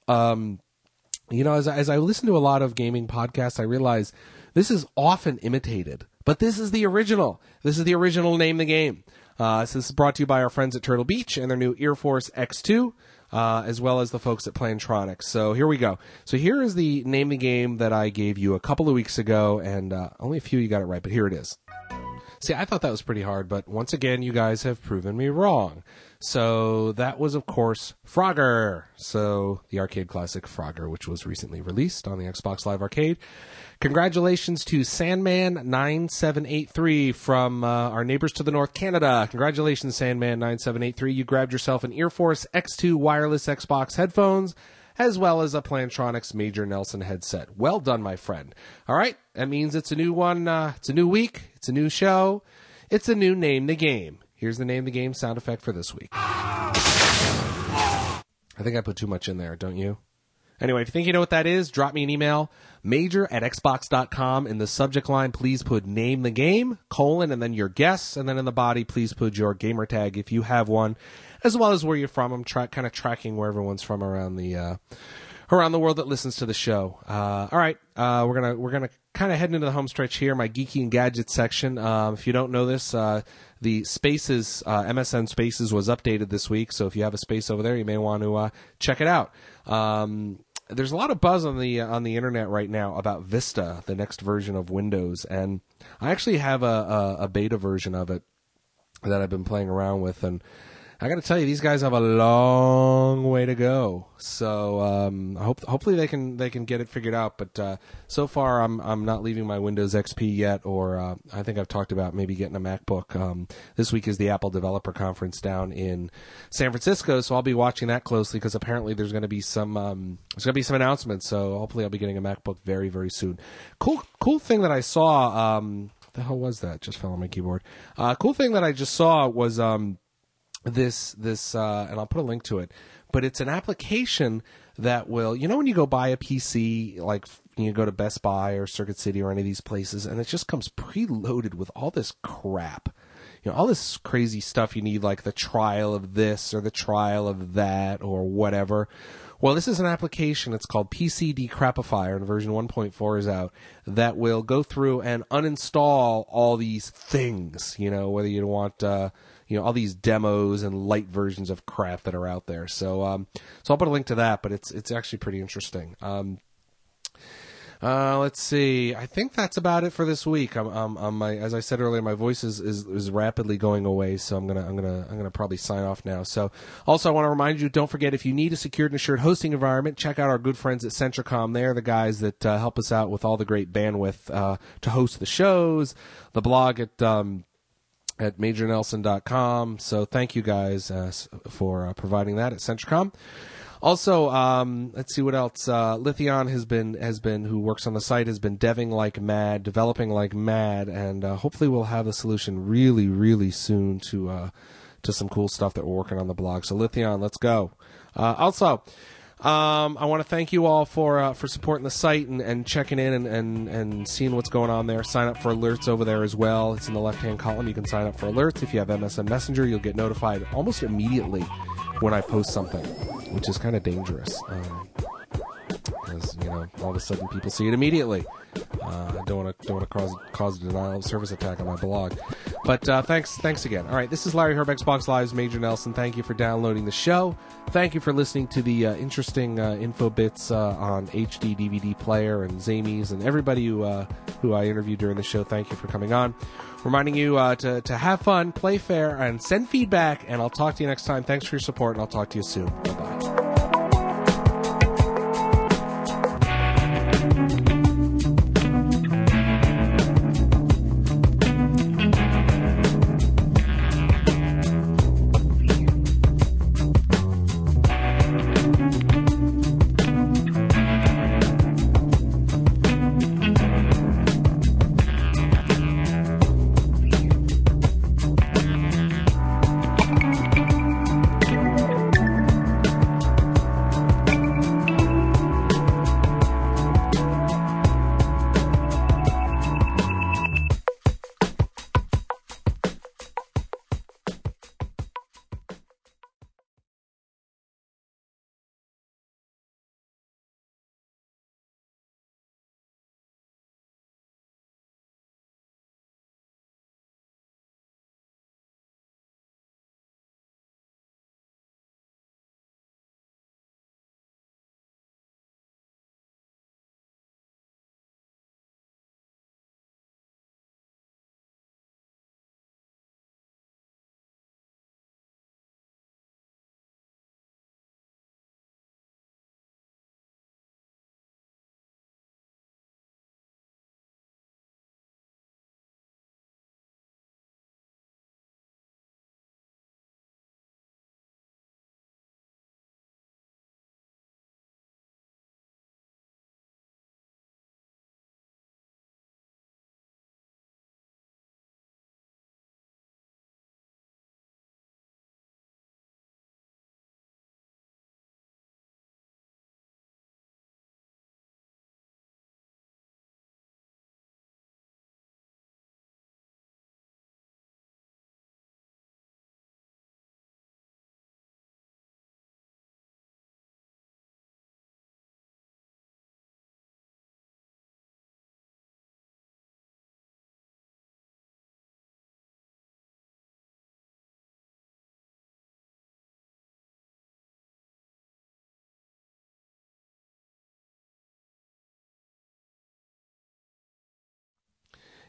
[SPEAKER 1] Um, you know, as, as I listen to a lot of gaming podcasts, I realize this is often imitated, but this is the original. This is the original Name the Game. Uh, so this is brought to you by our friends at Turtle Beach and their new Ear Force X two, uh, as well as the folks at Plantronics. So here we go. So here is the Name the Game that I gave you a couple of weeks ago, and uh, only a few of you got it right, but here it is. See, I thought that was pretty hard, but once again, you guys have proven me wrong. So that was, of course, Frogger. So the arcade classic Frogger, which was recently released on the Xbox Live Arcade. Congratulations to Sandman nine seven eight three from uh, our neighbors to the north, Canada. Congratulations, Sandman nine seven eight three. You grabbed yourself an Ear Force X two wireless Xbox headphones, as well as a Plantronics Major Nelson headset. Well done, my friend. All right, that means it's a new one. Uh, it's a new week. It's a new show. It's a new Name the Game. Here's the Name the Game sound effect for this week. I think I put too much in there, don't you? Anyway, if you think you know what that is, drop me an email, major at xbox dot com. In the subject line, please put Name the Game, colon, and then your guess, and then in the body, please put your gamer tag if you have one, as well as where you're from. I'm tra- kind of tracking where everyone's from around the uh, around the world that listens to the show. Uh, all right, uh, we're gonna we're gonna kind of head into the home stretch here, my geeky and gadgets section. Um, if you don't know this, uh, the Spaces uh, M S N Spaces was updated this week, so if you have a space over there, you may want to uh, check it out. Um, there's a lot of buzz on the uh, on the internet right now about Vista, the next version of Windows, and I actually have a, a, a beta version of it that I've been playing around with, and I got to tell you, these guys have a long way to go. So um, I hope hopefully they can they can get it figured out. But uh, so far, I'm I'm not leaving my Windows X P yet, or uh, I think I've talked about maybe getting a MacBook. Um, this week is the Apple Developer Conference down in San Francisco, so I'll be watching that closely because apparently there's going to be some um, there's going to be some announcements. So hopefully I'll be getting a MacBook very very soon. Cool cool thing that I saw. Um, what the hell was that? Just fell on my keyboard. Uh, cool thing that I just saw was. Um, This, this, uh, and I'll put a link to it, but it's an application that will, you know, when you go buy a P C, like you go to Best Buy or Circuit City or any of these places, and it just comes preloaded with all this crap, you know, all this crazy stuff you need, like the trial of this or the trial of that or whatever. Well, this is an application, it's called P C Decrapifier, and version one point four is out, that will go through and uninstall all these things, you know, whether you want, uh, you know, all these demos and light versions of crap that are out there. So, um, so I'll put a link to that, but it's, it's actually pretty interesting. Um, uh, let's see. I think that's about it for this week. I'm, I'm, I'm my, as I said earlier, my voice is, is, is rapidly going away, so I'm gonna, I'm gonna, I'm gonna probably sign off now. So, also I want to remind you, don't forget, if you need a secured and assured hosting environment, check out our good friends at Centricom. They're the guys that uh, help us out with all the great bandwidth uh, to host the shows, the blog at. Um, at major nelson dot com. So thank you guys uh, for uh, providing that at Centricom. Also, um, let's see what else. Uh, Lithion has been has been who works on the site has been deving like mad, developing like mad, and uh, hopefully we'll have a solution really, really soon to uh, to some cool stuff that we're working on the blog. So Lithion, let's go. Uh, also. Um, I want to thank you all for uh, for supporting the site and, and checking in and, and, and seeing what's going on there. Sign up for alerts over there as well. It's in the left-hand column. You can sign up for alerts. If you have M S N Messenger, you'll get notified almost immediately when I post something, which is kind of dangerous. Um, because, you know, all of a sudden people see it immediately. Uh, I don't want to don't want to cause cause a denial of service attack on my blog. But uh, thanks thanks again. All right, this is Larry Herb, Xbox Live's Major Nelson. Thank you for downloading the show. Thank you for listening to the uh, interesting uh, info bits uh, on H D D V D player and Zamies and everybody who uh, who I interviewed during the show. Thank you for coming on. Reminding you uh, to to have fun, play fair, and send feedback. And I'll talk to you next time. Thanks for your support, and I'll talk to you soon. Bye bye.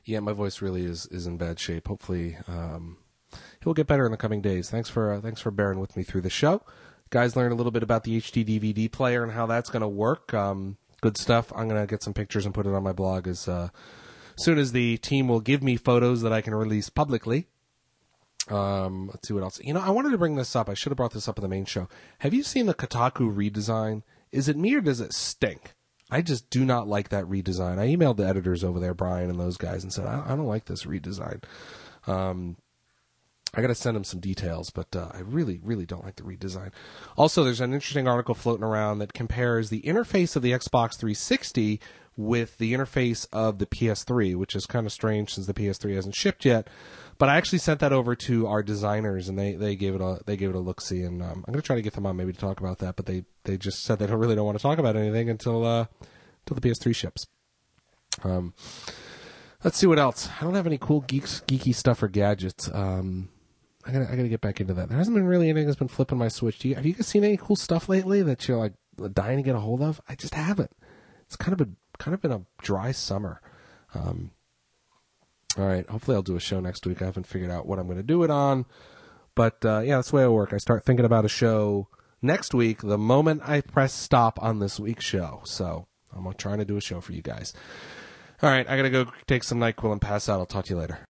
[SPEAKER 1] Yeah, my voice really is, is in bad shape. Hopefully, um, it will get better in the coming days. Thanks for uh, thanks for bearing with me through the show. Guys, learn a little bit about the H D D V D player and how that's going to work. Um, good stuff. I'm going to get some pictures and put it on my blog as uh, soon as the team will give me photos that I can release publicly. Um, let's see what else. You know, I wanted to bring this up. I should have brought this up in the main show. Have you seen the Kotaku redesign? Is it me or does it stink? I just do not like that redesign. I emailed the editors over there, Brian and those guys, and said, I, I don't like this redesign. Um, I got to send them some details, but uh, I really, really don't like the redesign. Also, there's an interesting article floating around that compares the interface of the Xbox three sixty with the interface of the P S three, which is kind of strange since the P S three hasn't shipped yet. But I actually sent that over to our designers, and they, they gave it a they gave it a look see. And um, I'm going to try to get them on maybe to talk about that. But they, they just said they don't really don't want to talk about anything until uh, until the P S three ships. Um, let's see what else. I don't have any cool geeks geeky stuff or gadgets. Um, I gotta I gotta get back into that. There hasn't been really anything that's been flipping my switch. Do you, have you guys seen any cool stuff lately that you're like dying to get a hold of? I just haven't. It's kind of a kind of been a dry summer. Um, all right, hopefully I'll do a show next week. I haven't figured out what I'm going to do it on, but uh, yeah, that's the way I work. I start thinking about a show next week the moment I press stop on this week's show. So I'm trying to do a show for you guys. All right, I gotta go take some NyQuil and pass out. I'll talk to you later.